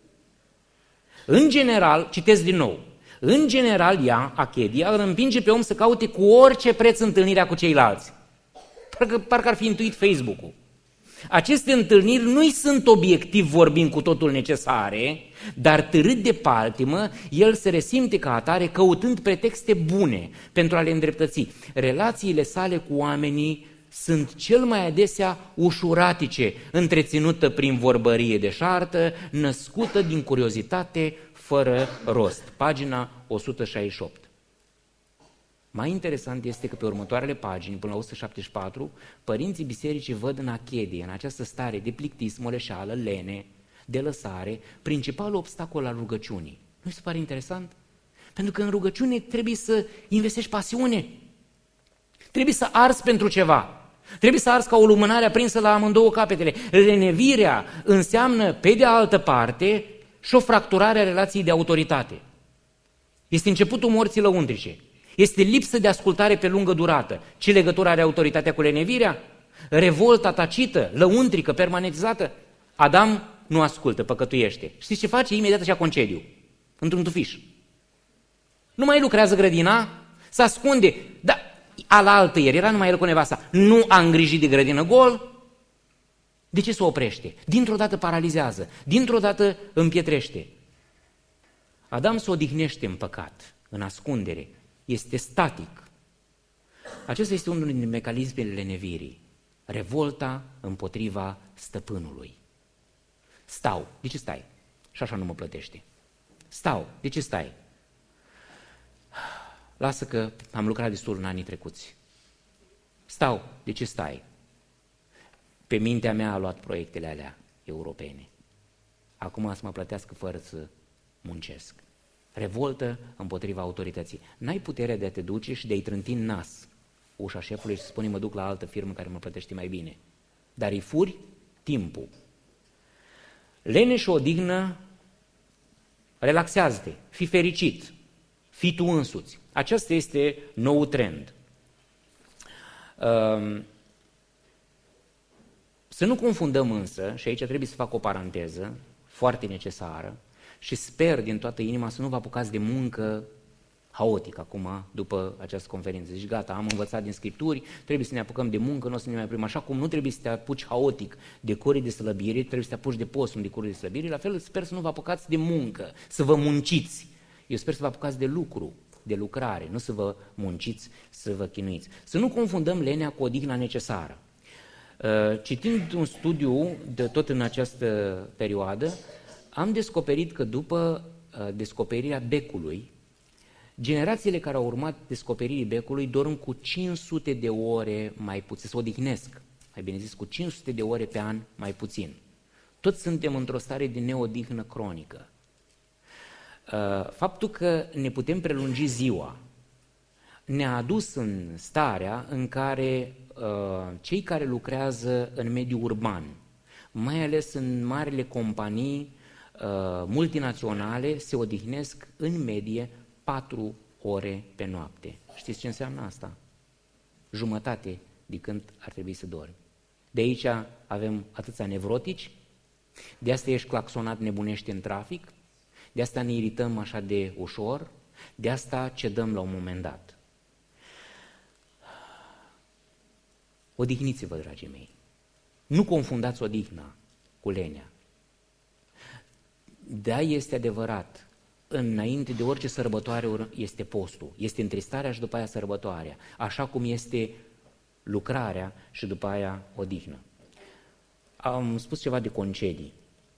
În general, citesc din nou, în general Achedia îl împinge pe om să caute cu orice preț întâlnirea cu ceilalți. Parcă ar fi intuit Facebook-ul. Aceste întâlniri nu-i sunt obiectiv vorbind cu totul necesare, dar târât de paltimă, el se resimte ca atare căutând pretexte bune pentru a le îndreptăți. Relațiile sale cu oamenii sunt cel mai adesea ușuratice, întreținută prin vorbărie deșartă, născută din curiozitate fără rost. Pagina 168. Mai interesant este că pe următoarele pagini, până la 174, părinții bisericii văd în Achedie, în această stare de plictis, moleșeală, lene, de lăsare, principalul obstacol al rugăciunii. Nu se pare interesant? Pentru că în rugăciune trebuie să investești pasiune, trebuie să arzi pentru ceva, trebuie să arzi ca o lumânare aprinsă la amândouă capetele. Lenevirea înseamnă, pe de altă parte, și o fracturare a relației de autoritate. Este începutul morții lăuntrice. Este lipsă de ascultare pe lungă durată. Ce legătură are autoritatea cu lenevirea? Revolta tacită, lăuntrică, permanentizată. Adam nu ascultă, păcătuiește. Știți ce face? Imediat așa concediu, într-un tufiș. Nu mai lucrează grădina, se ascunde. Dar alaltă ieri, era numai el cu nevasta, nu a îngrijit de grădină, gol. De ce se oprește? Dintr-o dată paralizează, dintr-o dată împietrește. Adam se odihnește în păcat, în ascundere. Este static. Acesta este unul din mecanismele lenevirii. Revolta împotriva stăpânului. Stau. De ce stai? Și așa nu mă plătește. Stau. De ce stai? Lasă că am lucrat destul în anii trecuți. Stau. De ce stai? Pe mintea mea a luat proiectele alea europene. Acum să mă plătească fără să muncesc. Revoltă împotriva autorității. N-ai puterea de a te duce și de a-i trânti în nas ușa șefului și să spune mă duc la altă firmă care mă plătește mai bine. Dar îi furi timpul. Lene și odihnă, relaxează-te, fii fericit, fii tu însuți. Acesta este nou trend. Să nu confundăm însă, și aici trebuie să fac o paranteză foarte necesară, și sper din toată inima să nu vă apucați de muncă haotic acum, după această conferință. Zici, gata, am învățat din Scripturi, trebuie să ne apucăm de muncă, nu o să ne mai oprim. Așa cum nu trebuie să te apuci haotic de curii de slăbire, trebuie să te apuci de postum de curii de slăbire, la fel sper să nu vă apucați de muncă, să vă munciți. Eu sper să vă apucați de lucru, de lucrare, nu să vă munciți, să vă chinuiți. Să nu confundăm lenea cu odihna necesară. Citind un studiu de tot în această perioadă, am descoperit că după descoperirea becului, generațiile care au urmat descoperirii becului dorm cu 500 de ore mai puțin, se odihnesc, mai bine zis, cu 500 de ore pe an mai puțin. Toți suntem într-o stare de neodihnă cronică. Faptul că ne putem prelungi ziua ne-a adus în starea în care cei care lucrează în mediul urban, mai ales în marile companii multinaționale, se odihnesc în medie 4 ore pe noapte. Știți ce înseamnă asta? Jumătate de când ar trebui să dormi. De aici avem atâția nevrotici, de asta ești claxonat, nebunești în trafic, de asta ne irităm așa de ușor, de asta cedăm la un moment dat. Odihniți-vă, dragii mei. Nu confundați odihna cu lenea. Da, este adevărat, înainte de orice sărbătoare este postul, este întristarea și după aia sărbătoarea, așa cum este lucrarea și după aia odihnă. Am spus ceva de concedii.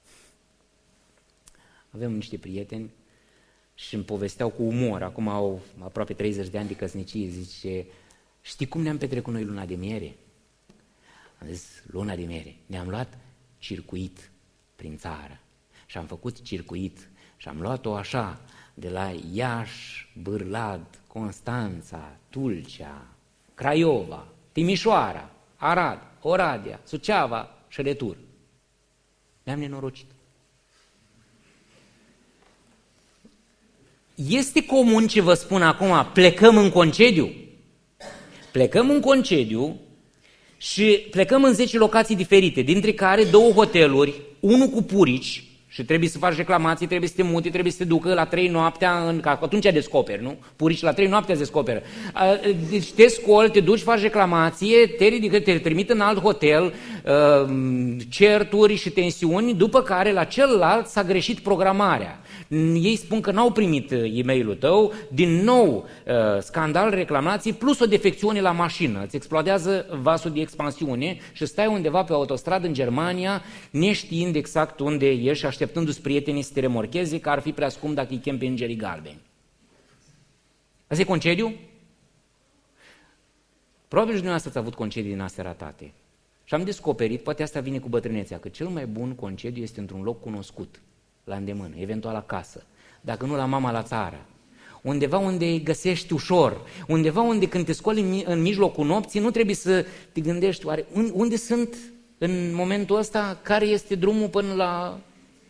Avem niște prieteni și îmi povesteau cu umor, acum au aproape 30 de ani de căsnicie, zice, știi cum ne-am petrecut noi luna de miere? Am zis, luna de miere, ne-am luat circuit prin țară și am făcut circuit și am luat-o așa, de la Iași, Bârlad, Constanța, Tulcea, Craiova, Timișoara, Arad, Oradea, Suceava și retur. Ne-am nenorocit. Este comun ce vă spun acum, plecăm în concediu. Plecăm în concediu și plecăm în 10 locații diferite, dintre care 2 hoteluri, unul cu purici, și trebuie să faci reclamații, trebuie să te muti, trebuie să te ducă la 3 noaptea, că atunci descoperi, nu? Purici la 3 noaptea descoperă. Deci te scoli, te duci, faci reclamație, te trimit în alt hotel, certuri și tensiuni, după care la celălalt s-a greșit programarea. Ei spun că n-au primit e-mailul tău, din nou scandal, reclamații, plus o defecțiune la mașină. Îți explodează vasul de expansiune și stai undeva pe autostradă în Germania, neștiind exact unde ești și așteptându-ți prietenii să te remorcheze, că ar fi prea scump dacă îi chem pe îngerii galbeni. Asta e concediu? Probabil și dumneavoastră ați avut concedii din astea ratate. Și am descoperit, poate asta vine cu bătrânețea, că cel mai bun concediu este într-un loc cunoscut, la îndemână, eventual acasă, dacă nu la mama la țară, undeva unde îi găsești ușor, undeva unde când te scoli în mijlocul nopții nu trebuie să te gândești, oare unde sunt în momentul ăsta, care este drumul până la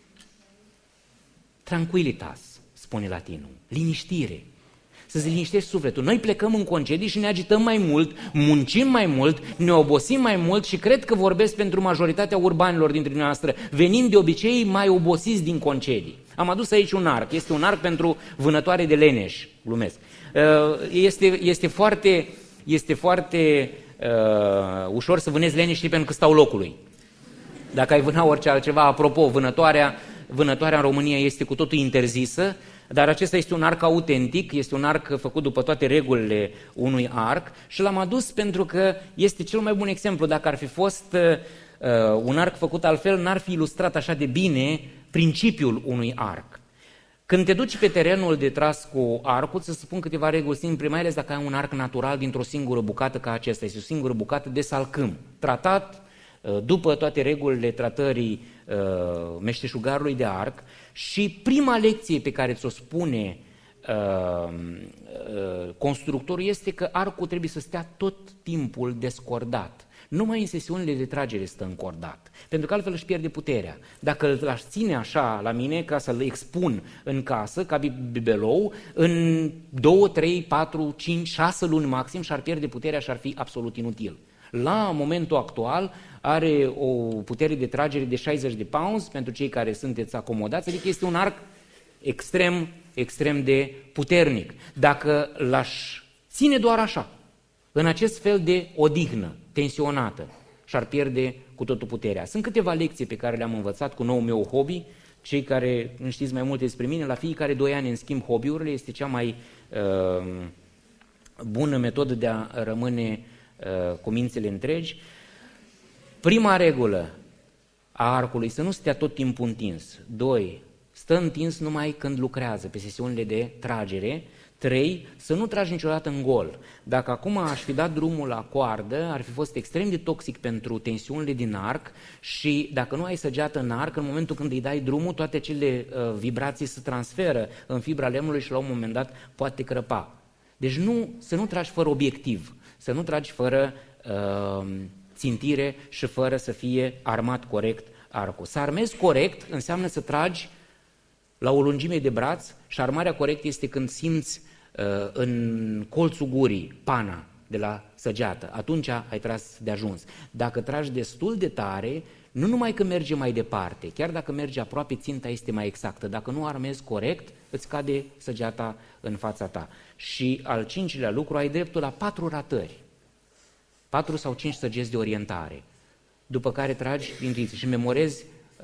tranquilitas, spune latinul, liniștire, să-ți liniștești sufletul. Noi plecăm în concedii și ne agităm mai mult, muncim mai mult, ne obosim mai mult și cred că vorbesc pentru majoritatea urbanilor dintre noastre, venind de obicei mai obosiți din concedii. Am adus aici un arc, este un arc pentru vânătoare de leneși, glumesc. Este foarte ușor să vânezi leneșii pentru că stau locului. Dacă ai vâna orice altceva, apropo, vânătoarea în România este cu totul interzisă, dar acesta este un arc autentic, este un arc făcut după toate regulile unui arc și l-am adus pentru că este cel mai bun exemplu. Dacă ar fi fost un arc făcut altfel, n-ar fi ilustrat așa de bine principiul unui arc. Când te duci pe terenul de tras cu arcul, să spun câteva reguli simple, mai ales dacă ai un arc natural dintr-o singură bucată ca acesta, este o singură bucată de salcâm, tratat după toate regulile tratării meșteșugarului de arc și prima lecție pe care ți-o spune constructorul este că arcul trebuie să stea tot timpul descordat. Numai în sesiunile de tragere stă încordat, pentru că altfel își pierde puterea. Dacă l-aș ține așa la mine ca să-l expun în casă, ca bibelou, în 2, 3, 4, 5, 6 luni maxim și-ar pierde puterea și ar fi absolut inutil. La momentul actual are o putere de tragere de 60 de pounds pentru cei care sunteți acomodați, adică este un arc extrem de puternic. Dacă l-aș ține doar așa, în acest fel de odihnă tensionată, și-ar pierde cu totul puterea. Sunt câteva lecții pe care le-am învățat cu noul meu hobby, Cei care nu știți mai multe despre mine, la fiecare 2 ani îmi schimb hobby-urile, este cea mai bună metodă de a rămâne cu mințile întregi. Prima regulă a arcului, să nu stea tot timpul întins. 2. Stă întins numai când lucrează, pe sesiunile de tragere. 3. Să nu tragi niciodată în gol. Dacă acum aș fi dat drumul la coardă, ar fi fost extrem de toxic pentru tensiunile din arc și dacă nu ai săgeată în arc, în momentul când îi dai drumul, toate acele vibrații se transferă în fibra lemnului și la un moment dat poate crăpa. Deci să nu tragi fără obiectiv, să nu tragi fără țintire și fără să fie armat corect arcul. Să armezi corect înseamnă să tragi la o lungime de braț și armarea corectă este când simți în colțul gurii pana de la săgeată, atunci ai tras de ajuns. Dacă tragi destul de tare, nu numai că merge mai departe, chiar dacă merge aproape, ținta este mai exactă. Dacă nu armezi corect, îți cade săgeata în fața ta. Și al 5-lea lucru, ai dreptul la 4 ratări, 4 sau 5 săgeți de orientare, după care tragi intuiție și memorezi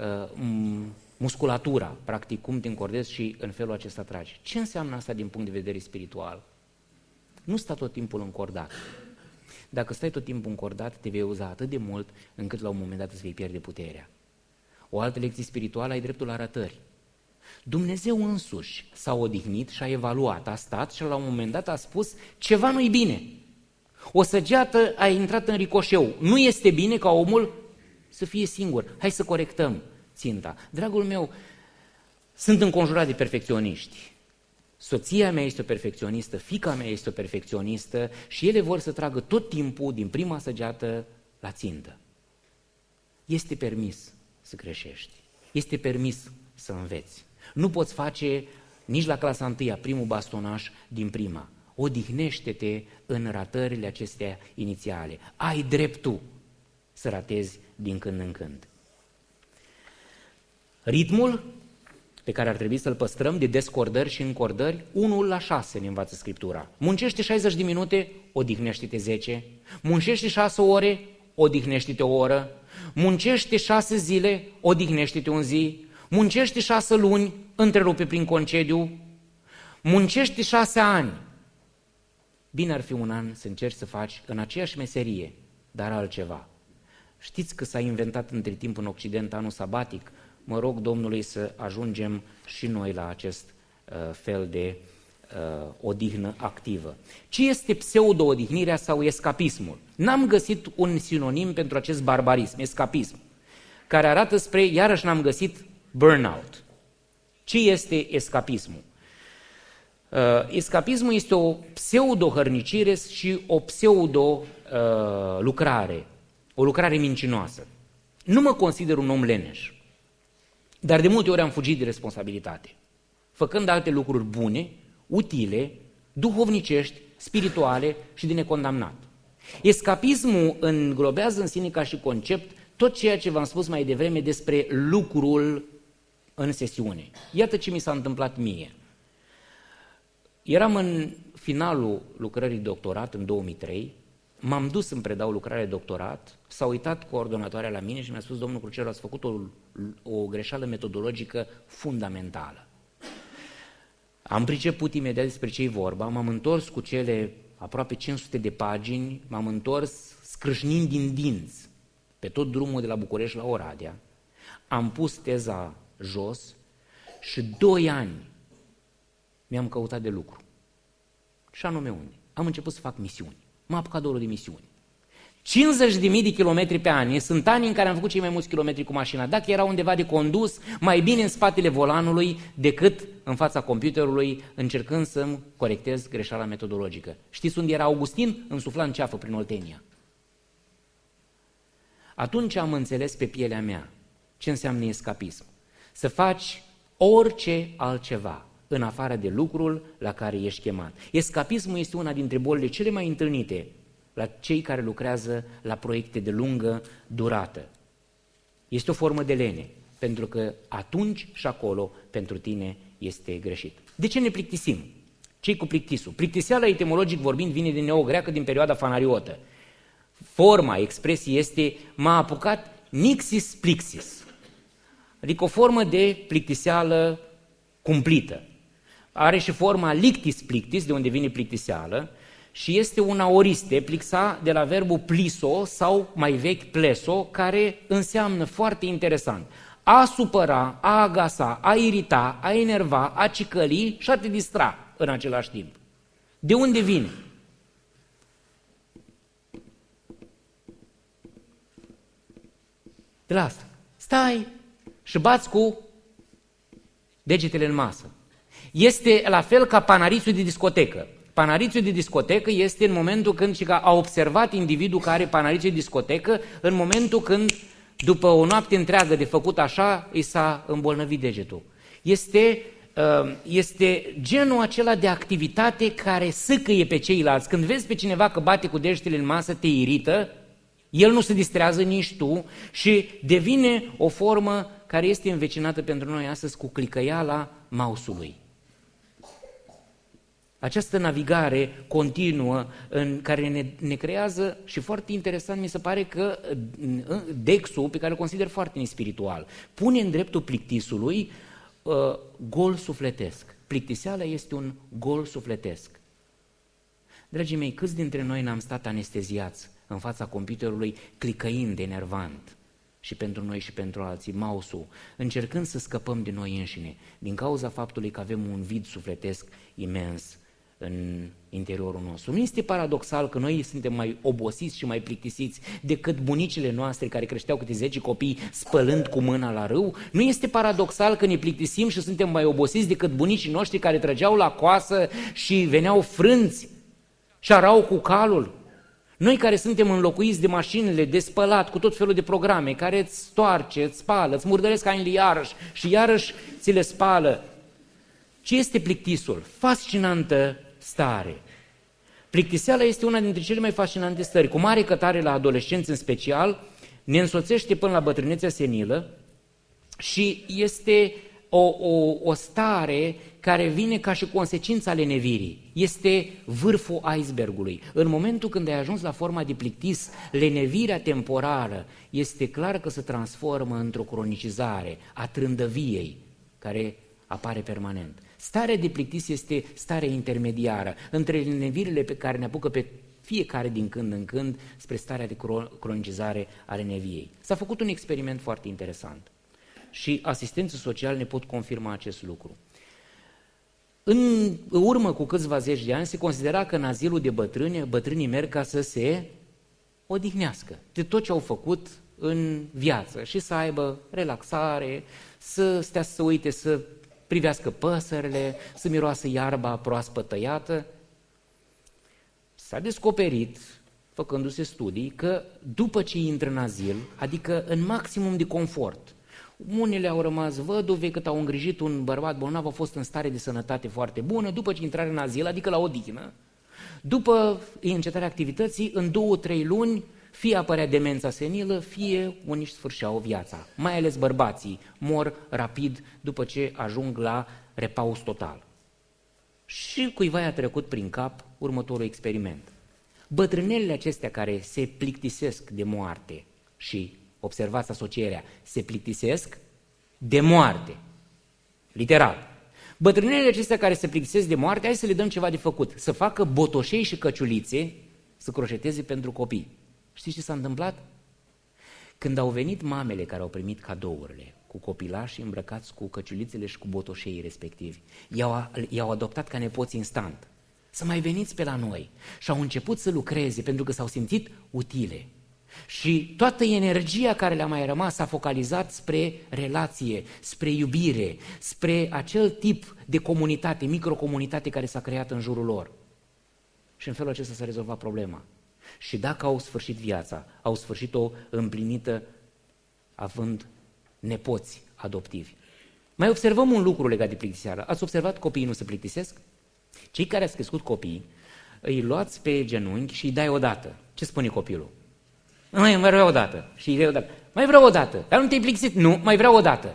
musculatura, practic cum te încordezi și în felul acesta tragi. Ce înseamnă asta din punct de vedere spiritual? Nu sta tot timpul încordat. Dacă stai tot timpul încordat, te vei uza atât de mult încât la un moment dat îți vei pierde puterea. O altă lecție spirituală, ai dreptul la ratări. Dumnezeu însuși s-a odihnit și a evaluat, a stat și la un moment dat a spus ceva nu-i bine. O săgeată a intrat în ricoșeu. Nu este bine ca omul să fie singur. Hai să corectăm ținta. Dragul meu, sunt înconjurat de perfecționiști. Soția mea este o perfecționistă, fiica mea este o perfecționistă și ele vor să tragă tot timpul din prima săgeată la țintă. Este permis să greșești. Este permis să înveți. Nu poți face nici la clasa 1-a primul bastonaș din prima. Odihnește-te în ratările acestea inițiale. Ai dreptul să ratezi din când în când. Ritmul pe care ar trebui să-l păstrăm de descordări și încordări, 1:6 ne învață Scriptura. Muncește 60 de minute, odihnește-te 10. Muncește 6 ore, odihnește-te o oră. Muncește 6 zile, odihnește-te o zi. Muncește 6 luni, întrerupe prin concediu. Muncește 6 ani. Bine ar fi un an să încerci să faci în aceeași meserie, dar altceva. Știți că s-a inventat între timp în Occident anul sabatic? Mă rog Domnului să ajungem și noi la acest fel de odihnă activă. Ce este pseudo-odihnirea sau escapismul? N-am găsit un sinonim pentru acest barbarism, escapism, care arată spre, iarăși n-am găsit, burnout. Ce este escapismul? Escapismul este o pseudo-hărnicire și o pseudo-lucrare, o lucrare mincinoasă. Nu mă consider un om leneș, dar de multe ori am fugit de responsabilitate, făcând alte lucruri bune, utile, duhovnicești, spirituale și de necondamnat. Escapismul înglobează în sine ca și concept tot ceea ce v-am spus mai devreme despre lucrul în sesiune. Iată ce mi s-a întâmplat mie. Eram în finalul lucrării doctorat în 2003, m-am dus să-mi predau lucrarea de doctorat, s-a uitat coordonatoarea la mine și mi-a spus: domnul Cruceru, ați făcut o greșeală metodologică fundamentală. Am priceput imediat despre ce-i vorba, m-am întors cu cele aproape 500 de pagini, m-am întors scrâșnind din dinți pe tot drumul de la București la Oradea, am pus teza jos și 2 ani mi-am căutat de lucru. Și anume unde? Am început să fac misiuni. M-a apucat dorul de misiuni. 50.000 de kilometri pe an. Sunt ani în care am făcut cei mai mulți kilometri cu mașina. Dacă era undeva de condus, mai bine în spatele volanului decât în fața computerului, încercând să-mi corectez greșeala metodologică. Știți unde era Augustin? Însufla în ceafă prin Oltenia. Atunci am înțeles pe pielea mea ce înseamnă escapism. Să faci orice altceva în afară de lucrul la care ești chemat. Escapismul este una dintre bolile cele mai întâlnite la cei care lucrează la proiecte de lungă durată. Este o formă de lene, pentru că atunci și acolo pentru tine este greșit. De ce ne plictisim? Ce-i cu plictisul? Plictiseala, etimologic vorbind, vine din neogreacă, din perioada fanariotă. Forma expresiei este: m-a apucat nixis plixis. adică o formă de plictiseală cumplită. Are și forma lictis plictis, de unde vine plictiseală, și este un aoriste, plixa, de la verbul pliso sau mai vechi pleso, care înseamnă foarte interesant a supăra, a agasa, a irita, a enerva, a cicăli și a te distra în același timp. De unde vine? De la asta. Stai și bați cu degetele în masă. Este la fel ca panarițul de discotecă. Panarițul de discotecă este în momentul când și a observat individul care are panarițul de discotecă, în momentul când, după o noapte întreagă de făcut așa, îi s-a îmbolnăvit degetul. Este genul acela de activitate care sâcăie pe ceilalți. Când vezi pe cineva că bate cu degetele în masă, te irită, el nu se distrează, nici tu, și devine o formă care este învecinată pentru noi astăzi cu clicăiala mouse-ului. Această navigare continuă în care ne creează, și foarte interesant mi se pare că Dexul, pe care îl consider foarte nespiritual, pune în dreptul plictisului gol sufletesc. Plictiseala este un gol sufletesc. Dragii mei, câți dintre noi n-am stat anesteziați în fața computerului, clicăind enervant, și pentru noi și pentru alții, mouse-ul, încercând să scăpăm de noi înșine, din cauza faptului că avem un vid sufletesc imens în interiorul nostru. Nu este paradoxal că noi suntem mai obosiți și mai plictisiți decât bunicile noastre care creșteau câte 10 copii spălând cu mâna la râu? Nu este paradoxal că ne plictisim și suntem mai obosiți decât bunicii noștri care trăgeau la coasă și veneau frânți și arau cu calul? Noi care suntem înlocuiți de mașinile de spălat cu tot felul de programe care îți stoarce, îți spală, îți murdăresc hainele iarăși și iarăși ți le spală. Ce este plictisul? Fascinantă stare. Plictiseala este una dintre cele mai fascinante stări. Cu mare cătare la adolescenți în special, ne însoțește până la bătrânețea senilă și este o stare care vine ca și consecința lenevirii. Este vârful icebergului. În momentul când ai ajuns la forma de plictis, lenevirea temporară este clar că se transformă într-o cronicizare a trândăviei care apare permanent. Starea de plictis este starea intermediară între lenevirile pe care ne apucă pe fiecare din când în când spre starea de cronicizare a leneviei. S-a făcut un experiment foarte interesant și asistenții sociali ne pot confirma acest lucru. În urmă cu câțiva zeci de ani se considera că în azilul de bătrânii merg ca să se odihnească de tot ce au făcut în viață și să aibă relaxare, să stea să uite, să privească păsările, să miroasă iarba proaspăt tăiată. S-a descoperit, făcându-se studii, că după ce intră în azil, adică în maximum de confort, unele au rămas văduve, cât au îngrijit un bărbat bolnav, au fost în stare de sănătate foarte bună, după ce intrare în azil, adică la odihnă, după încetarea activității, în 2-3 luni, fie apărea demența senilă, fie unii își sfârșeau viața. Mai ales bărbații mor rapid după ce ajung la repaus total. Și cuiva i-a trecut prin cap următorul experiment. Bătrânelele acestea care se plictisesc de moarte și, observați asocierea, se plictisesc de moarte, literal. Bătrânelele acestea care se plictisesc de moarte, hai să le dăm ceva de făcut, să facă botoșei și căciulițe să croșeteze pentru copii. Știți ce s-a întâmplat? Când au venit mamele care au primit cadourile cu copilași îmbrăcați cu căciulițele și cu botoșeii respectivi, i-au adoptat ca nepoți instant. Să mai veniți pe la noi. Și au început să lucreze pentru că s-au simțit utile. Și toată energia care le-a mai rămas s-a focalizat spre relație, spre iubire, spre acel tip de comunitate, microcomunitate care s-a creat în jurul lor. Și în felul acesta s-a rezolvat problema. Și dacă au sfârșit viața, au sfârșit-o împlinită având nepoți adoptivi. Mai observăm un lucru legat de plictiseală. Ați observat copiii nu se plictisesc? Cei care ați crescut copii, îi luați pe genunchi și îi dai odată. Ce spune copilul? Mai vreau odată. Și îi dai odată. Mai vreau odată. Dar nu te-ai plictisit? Nu, mai vreau odată.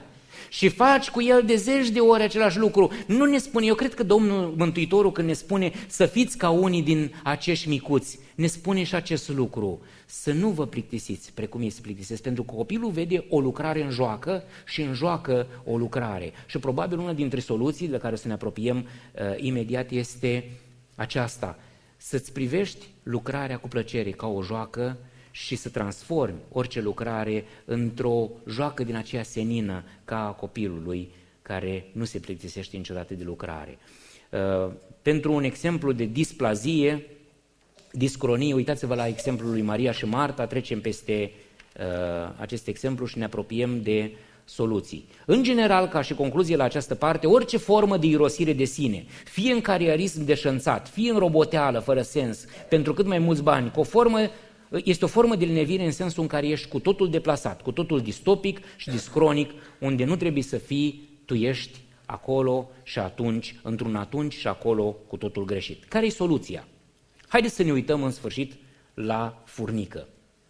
și faci cu el de zeci de ori același lucru. Nu ne spune, eu cred că Domnul Mântuitorul când ne spune să fiți ca unii din acești micuți, ne spune și acest lucru, să nu vă plictisiți precum ei se plictisesc, pentru că copilul vede o lucrare în joacă și înjoacă o lucrare. Și probabil una dintre soluții de care să ne apropiem imediat este aceasta, să-ți privești lucrarea cu plăcere ca o joacă și să transformi orice lucrare într-o joacă din aceea senină ca a copilului care nu se plictisește niciodată de lucrare. Pentru un exemplu de displazie, discronie, uitați-vă la exemplul lui Maria și Marta, trecem peste acest exemplu și ne apropiem de soluții. În general, ca și concluzie la această parte, orice formă de irosire de sine, fie în carierism deșanțat, fie în roboteală, fără sens, pentru cât mai mulți bani, este o formă de lenevire în sensul în care ești cu totul deplasat, cu totul distopic și discronic, unde nu trebuie să fii, tu ești acolo și atunci, într-un atunci și acolo cu totul greșit. Care e soluția? Haideți să ne uităm în sfârșit la furnică.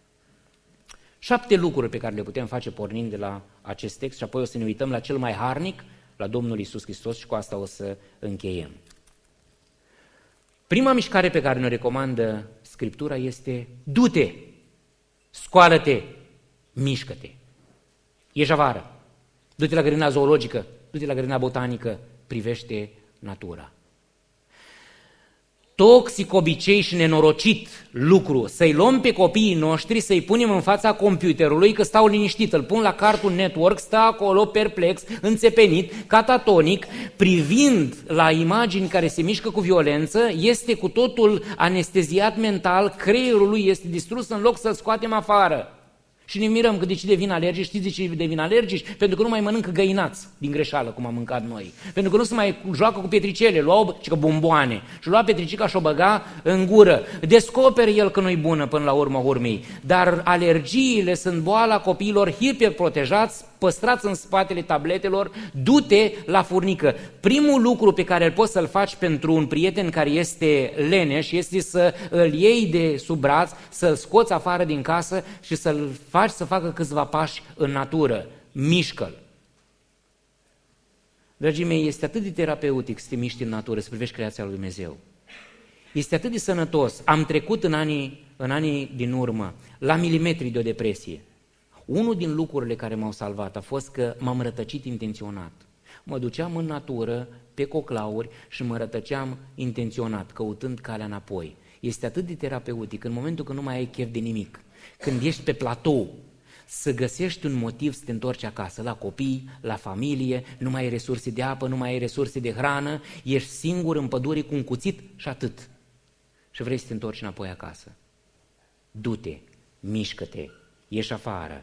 7 lucruri pe care le putem face pornind de la acest text și apoi o să ne uităm la cel mai harnic, la Domnul Iisus Hristos și cu asta o să încheiem. Prima mișcare pe care ne recomandă Scriptura este du-te, scoală-te, mișcă-te. Ieși afară, du-te la grădina zoologică, du-te la grădina botanică, privește natura. Toxic obicei și nenorocit lucru, să-i luăm pe copiii noștri, să-i punem în fața computerului, că stau liniștit, îl pun la Cartoon Network, stă acolo perplex, înțepenit, catatonic, privind la imagini care se mișcă cu violență, este cu totul anesteziat mental, creierul lui este distrus în loc să-l scoatem afară. Și ne mirăm că de ce devin alergici, știți de ce devin alergici? Pentru că nu mai mănâncă găinați din greșeală, cum am mâncat noi. Pentru că nu se mai joacă cu petricele, luau bomboane și lua petricica și o băga în gură. Descoperă el că nu-i bună până la urmă urmei. Dar alergiile sunt boala copiilor hiperprotejați, păstrați în spatele tabletelor, du-te la furnică. Primul lucru pe care îl poți să-l faci pentru un prieten care este leneș este să îl iei de sub braț, să-l scoți afară din casă și să-l faci să facă câțiva pași în natură. Mișcă-l. Dragii mei, este atât de terapeutic să te miști în natură, să privești creația lui Dumnezeu. Este atât de sănătos. Am trecut în anii din urmă la milimetri de o depresie. Unul din lucrurile care m-au salvat a fost că m-am rătăcit intenționat. Mă duceam în natură, pe coclauri și mă rătăceam intenționat, căutând calea înapoi. Este atât de terapeutic în momentul când nu mai ai chef de nimic, când ești pe platou, să găsești un motiv să te întorci acasă, la copii, la familie, nu mai ai resurse de apă, nu mai ai resurse de hrană, ești singur în pădure cu un cuțit și atât. Și vrei să te întorci înapoi acasă. Du-te, mișcă-te, ieși afară.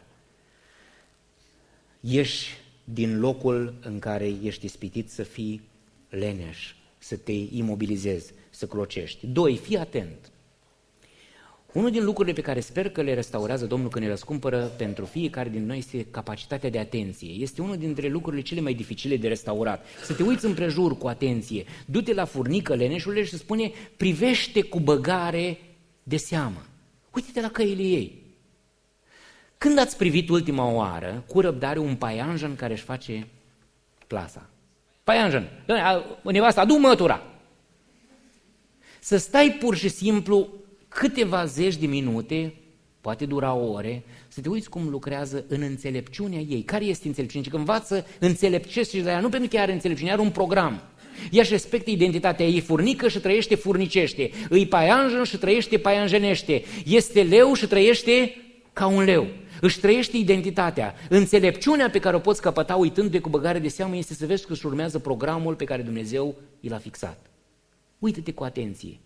Ieși din locul în care ești ispitit să fii leneș, să te imobilizezi, să clocești. 2. Fii atent. Unul din lucrurile pe care sper că le restaurează Domnul când ne răscumpără pentru fiecare din noi este capacitatea de atenție. Este unul dintre lucrurile cele mai dificile de restaurat. Să te uiți împrejur cu atenție, du-te la furnică, leneșule, și spune, privește cu băgare de seamă. Uite-te la căile ei. Când ați privit ultima oară cu răbdare un paianjen care își face plasa? Paianjen, nevasta, adu mătura. Să stai pur și simplu câteva zeci de minute, poate dura ore, să te uiți cum lucrează în înțelepciunea ei. Care este înțelepciunea? Că învață înțelepcește de ea, nu pentru că are înțelepciune, are un program. Ea își respectă identitatea, ei furnică și trăiește furnicește, îi paianjen și trăiește paianjenește, este leu și trăiește ca un leu. Își trăiește identitatea. Înțelepciunea pe care o poți căpăta uitându-te cu băgare de seamă este să vezi că își urmează programul pe care Dumnezeu i l-a fixat. Uită-te cu atenție.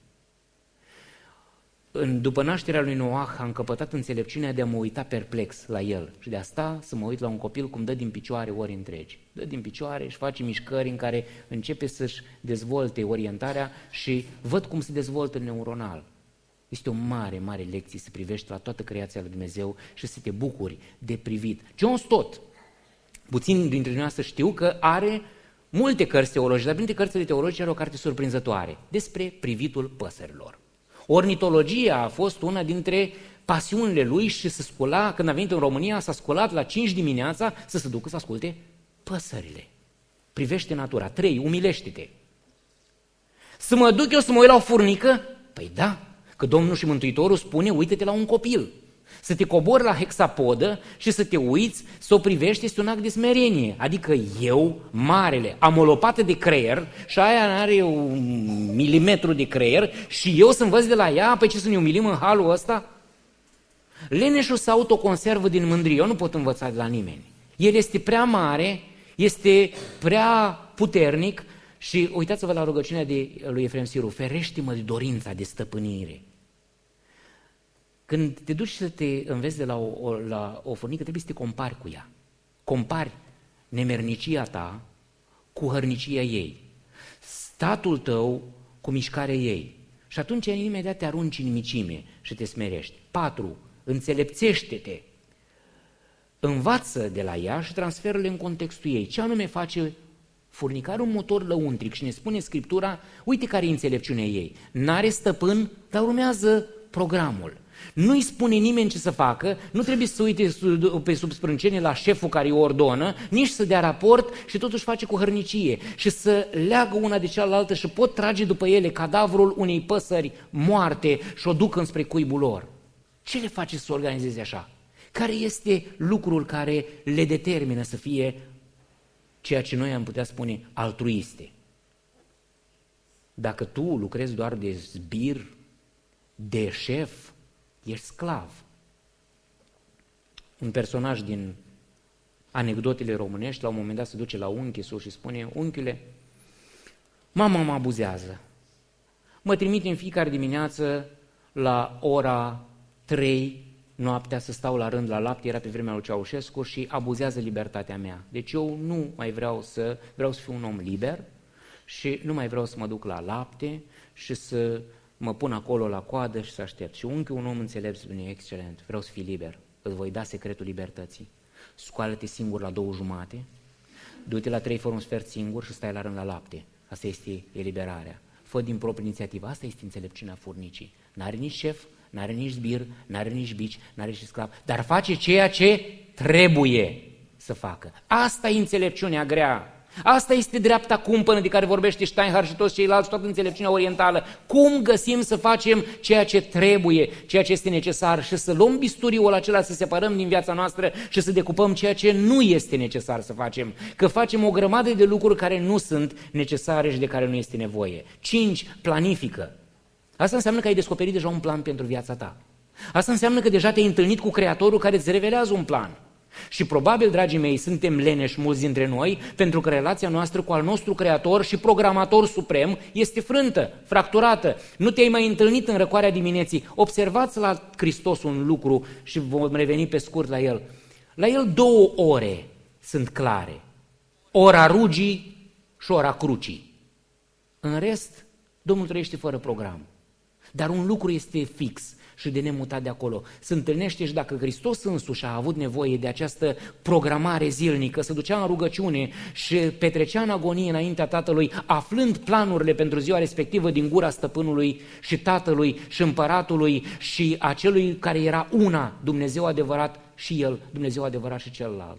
După nașterea lui Noah am căpătat înțelepciunea de a mă uita perplex la el și de a sta să mă uit la un copil cum dă din picioare ori întregi. Dă din picioare, își face mișcări în care începe să-și dezvolte orientarea și văd cum se dezvoltă neuronal. Este o mare, mare lecție să privești la toată creația lui Dumnezeu și să te bucuri de privit. John Stott, puțin dintre dumneavoastră știu că are multe cărți teologice, dar printre cărțile teologice are o carte surprinzătoare despre privitul păsărilor. Ornitologia a fost una dintre pasiunile lui și se scula, când a venit în România, s-a sculat la 5 dimineața să se ducă să asculte păsările. Privește natura. 3. Umilește-te. Să mă duc eu să mă uit la o furnică? Păi da, că Domnul și Mântuitorul spune, uite-te la un copil. Să te cobori la hexapodă și să te uiți, să o privești, este un act de smerenie. Adică eu, marele, am o lopată de creier și aia are 1 milimetru de creier și eu să învăț de la ea, pe ce să ne umilim în halul ăsta? Leneșul se autoconservă din mândrie, eu nu pot învăța de la nimeni. El este prea mare, este prea puternic și uitați-vă la rugăciunea lui Efrem Siru, ferește-mă de dorința de stăpânire. Când te duci să te înveți de la o furnică, trebuie să te compari cu ea. Compari nemernicia ta cu hărnicia ei, statul tău cu mișcarea ei. Și atunci imediat te arunci în micime și te smerești. 4. Înțelepțește-te. Învață de la ea și transferă-le în contextul ei. Ce anume face furnicarul? Un motor lăuntric și ne spune Scriptura, uite care e înțelepciunea ei. N-are stăpân, dar urmează programul. Nu-i spune nimeni ce să facă, nu trebuie să uite pe sub sprâncene la șeful care îi ordonă, nici să dea raport și totuși face cu hărnicie și să leagă una de cealaltă și pot trage după ele cadavrul unei păsări moarte și o duc înspre cuibul lor. Ce le face să organizeze așa? Care este lucrul care le determină să fie ceea ce noi am putea spune altruiste? Dacă tu lucrezi doar de zbir, de șef, ești sclav. Un personaj din anecdotele românești, la un moment dat se duce la unchiul și spune, unchiule, mama mă abuzează. Mă trimite în fiecare dimineață la ora 3 noaptea să stau la rând la lapte, era pe vremea lui Ceaușescu și abuzează libertatea mea. Deci eu nu mai vreau să fiu un om liber și nu mai vreau să mă duc la lapte și să mă pun acolo la coadă și să aștept. Și unchiul, un om înțelept, spune, excelent, vreau să fii liber, îți voi da secretul libertății. Scoală-te singur la 2:30, du-te la 3 fără un sfert singur și stai la rând la lapte. Asta este eliberarea. Fă din proprie inițiativă, asta este înțelepciunea furnicii. N-are nici șef, n-are nici zbir, n-are nici bici, n-are nici sclav, dar face ceea ce trebuie să facă. Asta e înțelepciunea grea. Asta este dreapta cumpănă de care vorbește Steinhardt și toți ceilalți, toată înțelepciunea orientală. Cum găsim să facem ceea ce trebuie, ceea ce este necesar și să luăm bisturiul acela, să separăm din viața noastră și să decupăm ceea ce nu este necesar să facem. Că facem o grămadă de lucruri care nu sunt necesare și de care nu este nevoie. 5. Planifică. Asta înseamnă că ai descoperit deja un plan pentru viața ta. Asta înseamnă că deja te-ai întâlnit cu Creatorul care îți revelează un plan. Și probabil, dragii mei, suntem leneși mulți dintre noi, pentru că relația noastră cu al nostru Creator și programator suprem este frântă, fracturată. Nu te-ai mai întâlnit în răcoarea dimineții. Observați la Hristos un lucru și vom reveni pe scurt la El. La El 2 ore sunt clare. Ora rugii și ora crucii. În rest, Domnul trăiește fără program. Dar un lucru este fix și de nemutat de acolo. Se întâlnește și dacă Hristos însuși a avut nevoie de această programare zilnică, se ducea în rugăciune și petrecea în agonie înaintea Tatălui, aflând planurile pentru ziua respectivă din gura Stăpânului și Tatălui și Împăratului și acelui care era una, Dumnezeu adevărat și El, Dumnezeu adevărat și celălalt.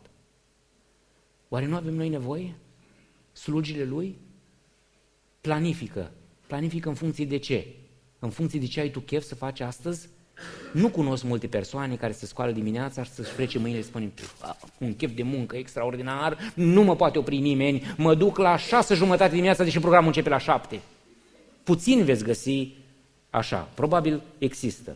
Oare nu avem noi nevoie? Slugile Lui? Planifică. Planifică în funcție de ce? În funcție de ce ai tu chef să faci astăzi? Nu cunosc multe persoane care se scoală dimineața și să-și frece mâinile și spune un chef de muncă extraordinar, nu mă poate opri nimeni, mă duc la 6:30 dimineața, deși programul începe la 7. Puțin veți găsi așa, probabil există.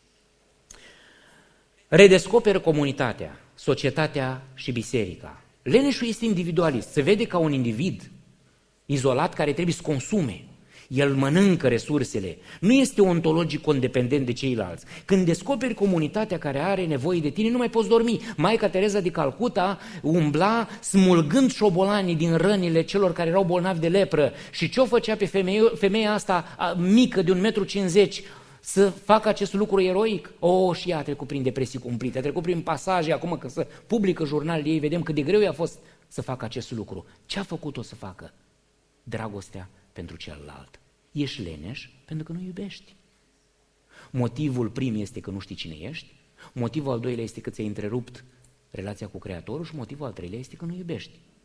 Redescoperă comunitatea, societatea și biserica. Leneșul este individualist, se vede ca un individ izolat care trebuie să consume. El mănâncă resursele, nu este ontologic condependent de ceilalți. Când descoperi comunitatea care are nevoie de tine, nu mai poți dormi. Maica Tereza de Calcuta umbla smulgând șobolanii din rănile celor care erau bolnavi de lepră. Și ce o făcea pe femeia asta mică de 1,50 m să facă acest lucru eroic? Și ea a trecut prin depresii cumplite, a trecut prin pasaje, acum că se publică jurnalele ei, vedem cât de greu i-a fost să facă acest lucru. Ce a făcut-o să facă? Dragostea pentru celălalt. Ești leneș pentru că nu iubești. Motivul prim este că nu știi cine ești, motivul al doilea este că ți-ai întrerupt relația cu Creatorul și motivul al treilea este că nu iubești.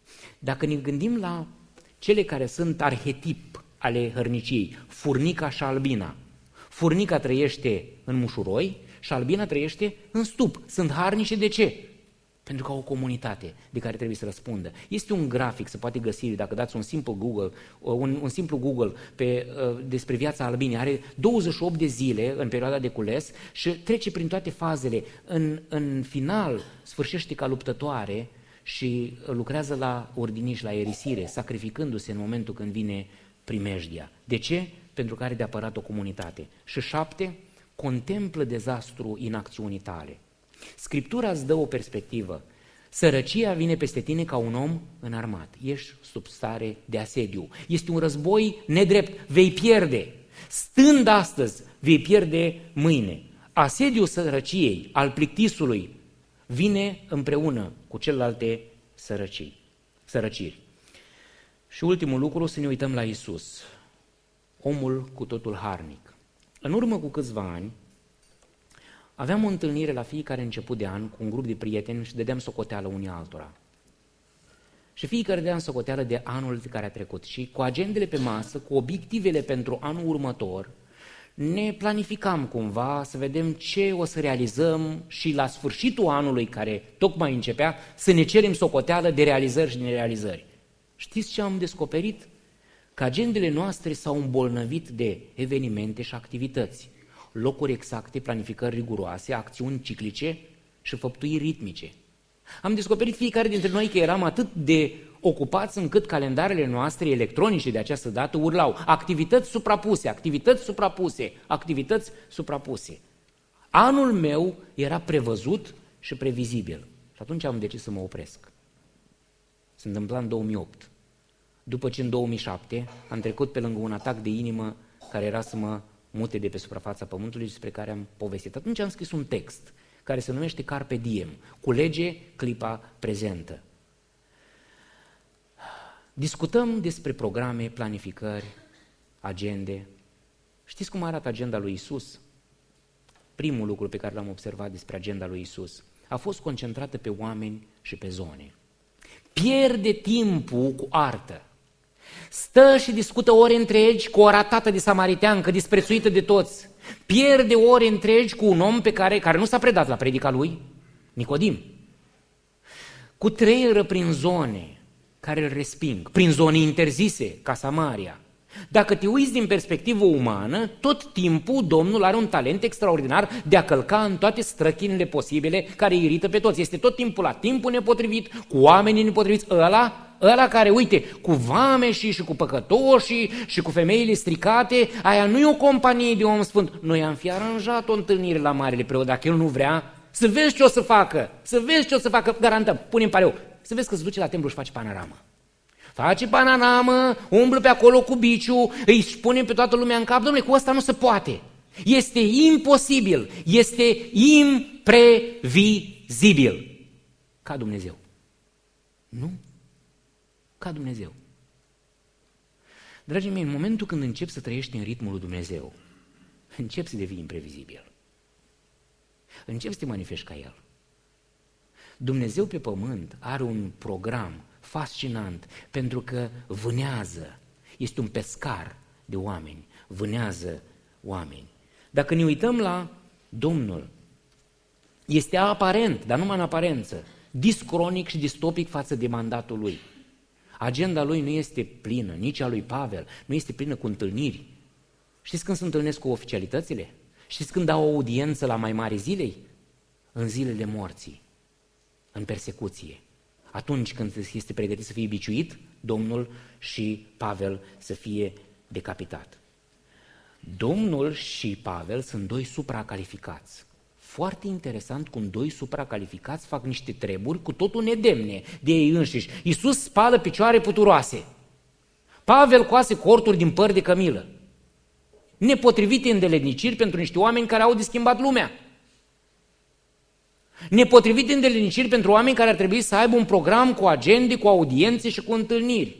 Dacă ne gândim la cele care sunt arhetip ale hărniciei, furnica și albina. Furnica trăiește în mușuroi și albina trăiește în stup. Sunt harnice de ce? Pentru că au o comunitate de care trebuie să răspundă. Este un grafic, se poate găsi, dacă dați un simplu Google despre viața albinei, are 28 de zile în perioada de cules și trece prin toate fazele. În final sfârșește ca luptătoare și lucrează la ordiniș, la erisire, sacrificându-se în momentul când vine primejdia. De ce? Pentru că are de apărat o comunitate. Și 7, contemplă dezastru inacțiunii tale. Scriptura îți dă o perspectivă. Sărăcia vine peste tine ca un om înarmat. Ești sub stare de asediu. Este un război nedrept. Vei pierde. Stând astăzi, vei pierde mâine. Asediul sărăciei, al plictisului, vine împreună cu celelalte sărăciri. Și ultimul lucru, să ne uităm la Iisus, omul cu totul harnic. În urmă cu câțiva ani, aveam o întâlnire la fiecare început de an cu un grup de prieteni și dădeam socoteală unii altora. Și fiecare dădeam socoteală de anul care a trecut și cu agendele pe masă, cu obiectivele pentru anul următor, ne planificam cumva să vedem ce o să realizăm și la sfârșitul anului care tocmai începea să ne cerem socoteală de realizări și de nerealizări. Știți ce am descoperit? Că agendele noastre s-au îmbolnăvit de evenimente și activități, locuri exacte, planificări riguroase, acțiuni ciclice și făptuiri ritmice. Am descoperit fiecare dintre noi că eram atât de ocupați încât calendarele noastre electronice de această dată urlau activități suprapuse, activități suprapuse, activități suprapuse. Anul meu era prevăzut și previzibil și atunci am decis să mă opresc. Se întâmpla în 2008. După ce în 2007 am trecut pe lângă un atac de inimă care era să mă mute de pe suprafața pământului despre care am povestit. Atunci am scris un text care se numește Carpe Diem, culege clipa prezentă. Discutăm despre programe, planificări, agende. Știți cum arată agenda lui Iisus? Primul lucru pe care l-am observat despre agenda lui Iisus a fost concentrată pe oameni și pe zone. Pierde timpul cu artă. Stă și discută ore întregi cu o ratată de samariteancă, disprețuită de toți. Pierde ore întregi cu un om care nu s-a predat la predica lui, Nicodim. Cu treieră prin zone care îl resping, prin zone interzise, ca Samaria. Dacă te uiți din perspectivă umană, tot timpul Domnul are un talent extraordinar de a călca în toate străchinile posibile care îi irită pe toți. Este tot timpul la timpul nepotrivit, cu oamenii nepotriviți, ăla care, uite, cu vameșii și cu păcătoșii și cu femeile stricate, aia nu e o companie de om sfânt. Noi am fi aranjat o întâlnire la Marele Preot, dacă el nu vrea, să vezi ce o să facă, garantăm, punem pareu, să vezi că se duce la templu și face panoramă. Face panoramă, umblă pe acolo cu biciu, îi spune pe toată lumea în cap, dom'le, cu ăsta nu se poate. Este imposibil, este imprevizibil. Ca Dumnezeu. Nu? Ca Dumnezeu. Dragii mei, în momentul când începi să trăiești în ritmul lui Dumnezeu, începi să devii imprevizibil. Începi să te manifesti ca El. Dumnezeu pe pământ are un program fascinant pentru că vânează, este un pescar de oameni, vânează oameni. Dacă ne uităm la Domnul, este aparent, dar numai în aparență, discronic și distopic față de mandatul lui. Agenda lui nu este plină, nici a lui Pavel, nu este plină cu întâlniri. Știți când se întâlnesc cu oficialitățile? Știți când dau o audiență la mai mari zilei? În zilele morții, în persecuție. Atunci când este pregătit să fie biciuit, Domnul și Pavel să fie decapitat. Domnul și Pavel sunt doi supracalificați. Foarte interesant cum doi supracalificați fac niște treburi cu totul nedemne de ei înșiși. Iisus spală picioare puturoase. Pavel coase corturi din păr de cămilă. Nepotrivite îndeletniciri pentru niște oameni care au de schimbat lumea. Nepotrivite îndeletniciri pentru oameni care ar trebui să aibă un program cu agende, cu audiențe și cu întâlniri.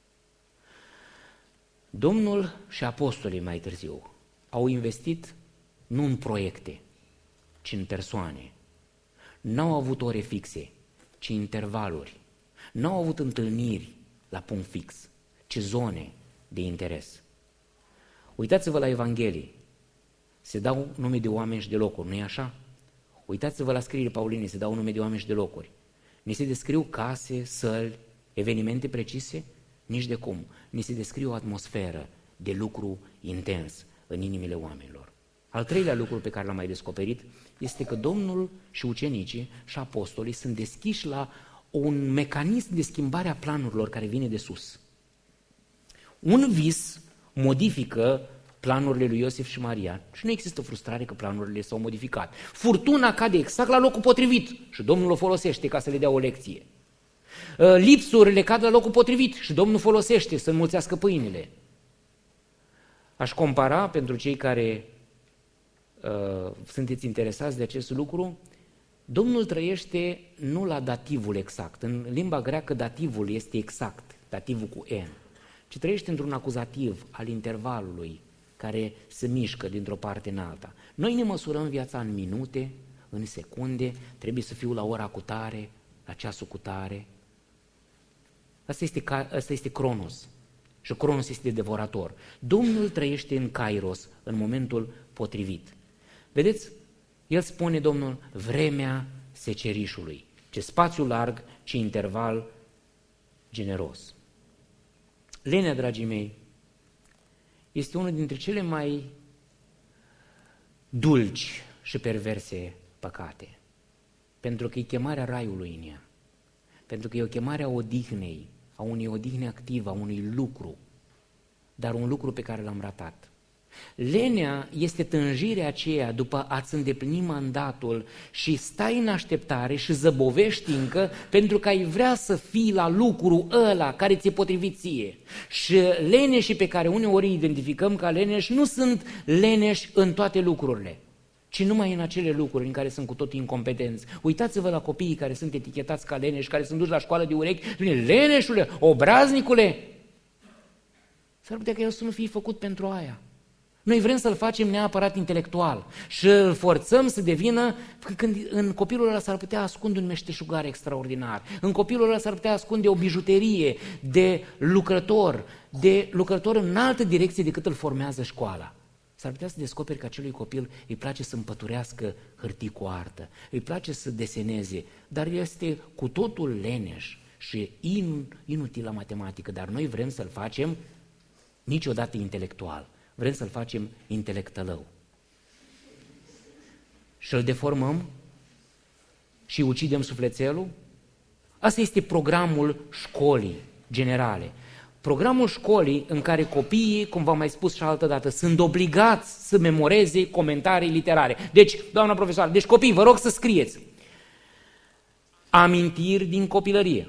Domnul și apostolii mai târziu au investit nu în proiecte, ci în persoane. N-au avut ore fixe, ci intervaluri. N-au avut întâlniri la punct fix, ci zone de interes. Uitați-vă la Evanghelie. Se dau nume de oameni și de locuri, nu-i așa? Uitați-vă la scrierile Pauline, se dau nume de oameni și de locuri. Ni se descriu case, săli, evenimente precise? Nici de cum. Ni se descriu o atmosferă de lucru intens în inimile oamenilor. Al treilea lucru pe care l-am mai descoperit este că Domnul și ucenicii și apostolii sunt deschiși la un mecanism de schimbare a planurilor care vine de sus. Un vis modifică planurile lui Iosif și Maria și nu există frustrare că planurile s-au modificat. Furtuna cade exact la locul potrivit și Domnul o folosește ca să le dea o lecție. Lipsurile cad la locul potrivit și Domnul folosește să înmulțească pâinile. Aș compara, pentru cei care sunteți interesați de acest lucru, Domnul trăiește nu la dativul exact. În limba greacă dativul este exact, dativul cu N, ci trăiește într-un acuzativ al intervalului care se mișcă dintr-o parte în alta. Noi ne măsurăm viața în minute, în secunde, trebuie să fiu la ora cutare, la ceasul cutare. Asta este Cronos și Cronos este devorator. Domnul trăiește în Kairos, în momentul potrivit. Vedeți? El spune, Domnul, vremea secerișului, ce spațiu larg, ce interval generos. Lenea, dragii mei, este unul dintre cele mai dulci și perverse păcate, pentru că e chemarea raiului în ea, pentru că e o chemare a odihnei, a unei odihne active, a unui lucru, dar un lucru pe care l-am ratat. Lenea este tânjirea aceea după a-ți îndeplini mandatul și stai în așteptare și zăbovești încă pentru că ai vrea să fii la lucru ăla care ți-e potrivit ție. Și leneșii pe care uneori îi identificăm ca leneși nu sunt leneși în toate lucrurile, ci numai în acele lucruri în care sunt cu totul incompetenți. Uitați-vă la copiii care sunt etichetați ca leneși, care sunt duși la școală de urechi, spune, leneșule, obraznicule. S-ar putea că el să nu fie făcut pentru aia. Noi vrem să-l facem neapărat intelectual și îl forțăm să devină, când în copilul ăla s-ar putea ascunde un meșteșugar extraordinar, în copilul ăla s-ar putea ascunde o bijuterie de lucrător în altă direcție decât îl formează școala. S-ar putea să descoperi că acelui copil îi place să împăturească hârtii cu artă, îi place să deseneze, dar este cu totul leneș și inutil la matematică, dar noi vrem să-l facem niciodată intelectual. Vrem să-l facem intelectălău. Și îl deformăm și ucidem sufletelul? Asta este programul școlii generale. Programul școlii în care copiii, cum v-am mai spus și altă dată, sunt obligați să memoreze comentarii literare. Deci, doamna profesoară, copii, vă rog să scrieți. Amintiri din copilărie.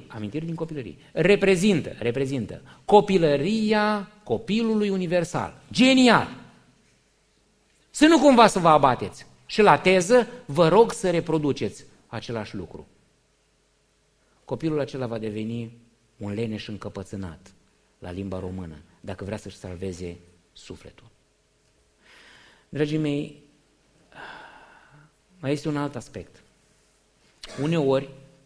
Reprezintă copilăria copilului universal. Genial! Să nu cumva să vă abateți. Și la teză vă rog să reproduceți același lucru. Copilul acela va deveni un leneș încăpățânat la limba română, dacă vrea să-și salveze sufletul. Dragii mei, mai este un alt aspect. Uneori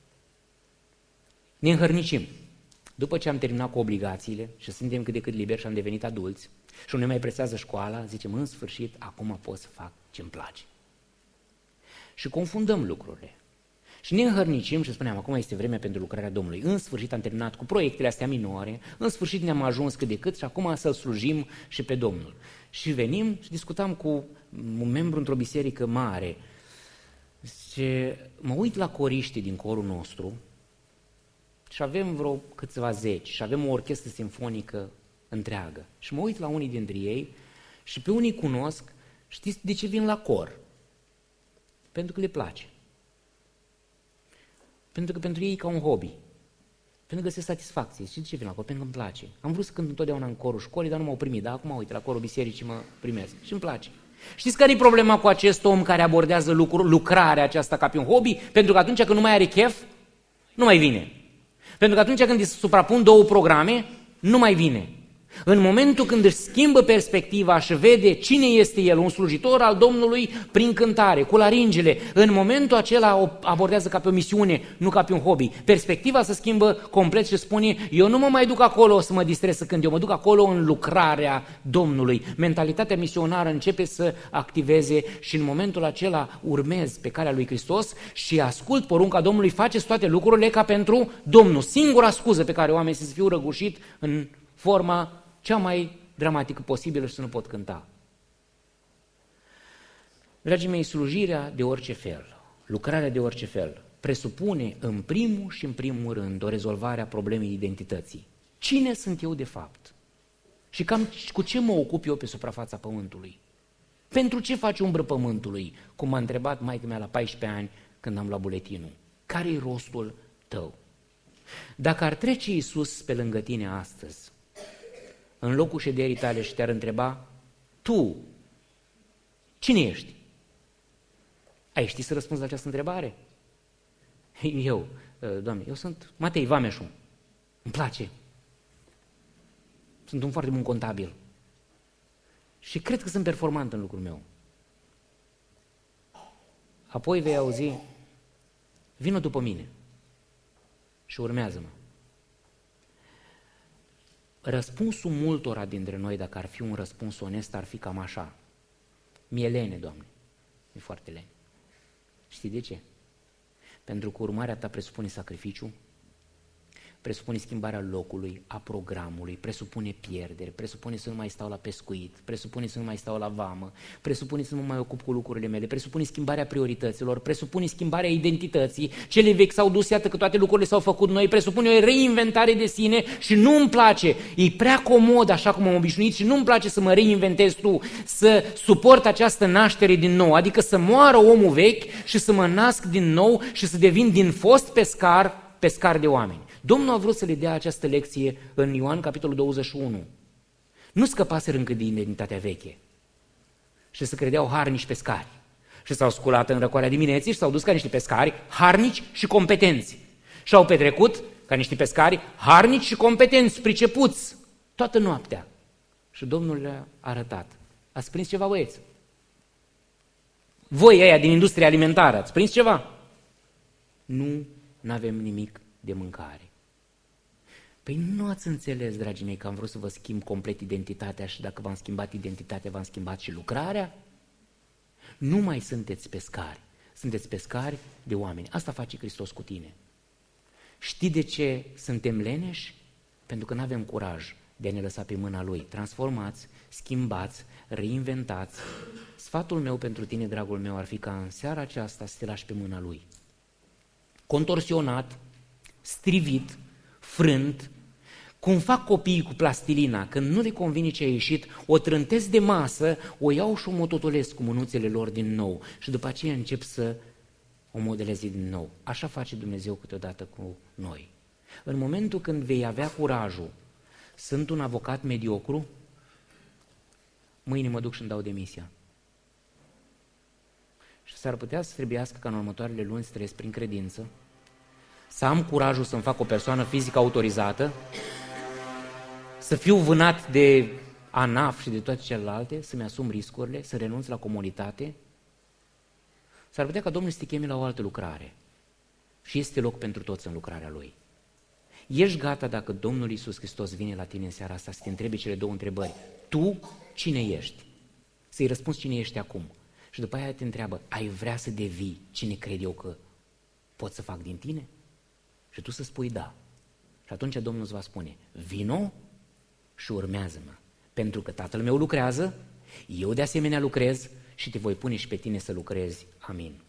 ne înhărnicim. După ce am terminat cu obligațiile și suntem cât de cât liberi și am devenit adulți și nu ne mai presează școala, zicem, în sfârșit, acum pot să fac ce-mi place. Și confundăm lucrurile. Și ne înhărnicim și spuneam, acum este vremea pentru lucrarea Domnului. În sfârșit am terminat cu proiectele astea minore, în sfârșit ne-am ajuns cât de cât și acum să-L slujim și pe Domnul. Și venim și discutam cu un membru într-o biserică mare. Zice, mă uit la coriștii din corul nostru și avem vreo câțiva zeci și avem o orchestră simfonică întreagă. Și mă uit la unii dintre ei și pe unii cunosc, știți de ce vin la cor? Pentru că le place. Pentru că pentru ei e ca un hobby. Pentru că găsesc satisfacție. Și de ce vin la cor? Pentru că îmi place. Am vrut să cânt întotdeauna în corul școlii, dar nu m-au primit. Dar acum, uite, la corul bisericii mă primesc. Și îmi place. Știți care e problema cu acest om care abordează lucrarea aceasta ca pe un hobby? Pentru că atunci când nu mai are chef, nu mai vine. Pentru că atunci când îi se suprapun două programe, nu mai vine. În momentul când își schimbă perspectiva și vede cine este el, un slujitor al Domnului prin cântare, cu laringele, în momentul acela o abordează ca pe o misiune, nu ca pe un hobby. Perspectiva se schimbă complet și spune, eu nu mă mai duc acolo să mă distrez când eu mă duc acolo în lucrarea Domnului. Mentalitatea misionară începe să activeze și în momentul acela urmez pe calea lui Hristos și ascult porunca Domnului, faceți toate lucrurile ca pentru Domnul. Singura scuză pe care oamenii să fiu răgușit în forma cea mai dramatică posibilă și să nu pot cânta. Dragii mei, slujirea de orice fel, lucrarea de orice fel, presupune în primul și în primul rând o rezolvare a problemei identității. Cine sunt eu de fapt? Și cam cu ce mă ocup eu pe suprafața pământului? Pentru ce faci umbră pământului? Cum m-a întrebat maică-mea la 14 ani când am luat buletinul. Care-i rostul tău? Dacă ar trece Iisus pe lângă tine astăzi, în locul șederii tale și te-ar întreba, tu, cine ești? Ai ști să răspunzi la această întrebare? Eu, Doamne, eu sunt Matei Vameșu, îmi place, sunt un foarte bun contabil și cred că sunt performant în lucrul meu. Apoi vei auzi, vină după mine și urmează-mă. Răspunsul multora dintre noi, dacă ar fi un răspuns onest, ar fi cam așa. Mi-e lene, Doamne, e foarte lene. Știi de ce? Pentru că urmarea ta presupune sacrificiu, presupune schimbarea locului, a programului, presupune pierderi, presupune să nu mai stau la pescuit, presupune să nu mai stau la vamă, presupune să nu mă mai ocup cu lucrurile mele, presupune schimbarea priorităților, presupune schimbarea identității, cele vechi s-au dus, iată că toate lucrurile s-au făcut noi, presupune o reinventare de sine și nu-mi place, e prea comod așa cum am obișnuit și nu-mi place să mă reinventez tu, să suport această naștere din nou, adică să moară omul vechi și să mă nasc din nou și să devin din fost pescar de oameni. Domnul a vrut să le dea această lecție în Ioan, capitolul 21. Nu scăpaseră încă din identitatea veche și se credeau harnici pescari. Și s-au sculat în răcoarea dimineții și s-au dus ca niște pescari harnici și competenți. Și au petrecut ca niște pescari harnici și competenți, pricepuți, toată noaptea. Și Domnul le-a arătat. Ați prins ceva, băieți? Voi, ăia din industria alimentară, ați prins ceva? Nu, n-avem nimic de mâncare. Păi nu ați înțeles, dragii mei, că am vrut să vă schimb complet identitatea și dacă v-am schimbat identitatea, v-am schimbat și lucrarea? Nu mai sunteți pescari, sunteți pescari de oameni. Asta face Hristos cu tine. Știi de ce suntem leneși? Pentru că nu avem curaj de a ne lăsa pe mâna Lui. Transformați, schimbați, reinventați. Sfatul meu pentru tine, dragul meu, ar fi ca în seara aceasta să te lași pe mâna Lui. Contorsionat, strivit, frânt, cum fac copiii cu plastilina, când nu le convine ce a ieșit, o trântesc de masă, o iau și o mototolesc cu mânuțele lor din nou și după aceea încep să o modeleze din nou. Așa face Dumnezeu câteodată cu noi. În momentul când vei avea curajul, sunt un avocat mediocru, mâine mă duc și îmi dau demisia. Și s-ar putea să trebuiască ca în următoarele luni să trăiesc prin credință, să am curajul să-mi fac o persoană fizică autorizată, să fiu vânat de ANAF și de toate celelalte, să-mi asum riscurile, să renunț la comoditate. S-ar putea ca Domnul să te cheme la o altă lucrare și este loc pentru toți în lucrarea Lui. Ești gata dacă Domnul Iisus Hristos vine la tine în seara asta să te întrebe cele două întrebări. Tu cine ești? Să-i răspunzi cine ești acum. Și după aia te întreabă, ai vrea să devii cine cred eu că pot să fac din tine? Și tu să spui da. Și atunci Domnul îți va spune, vino și urmează-mă. Pentru că Tatăl meu lucrează, eu de asemenea lucrez și te voi pune și pe tine să lucrezi. Amin.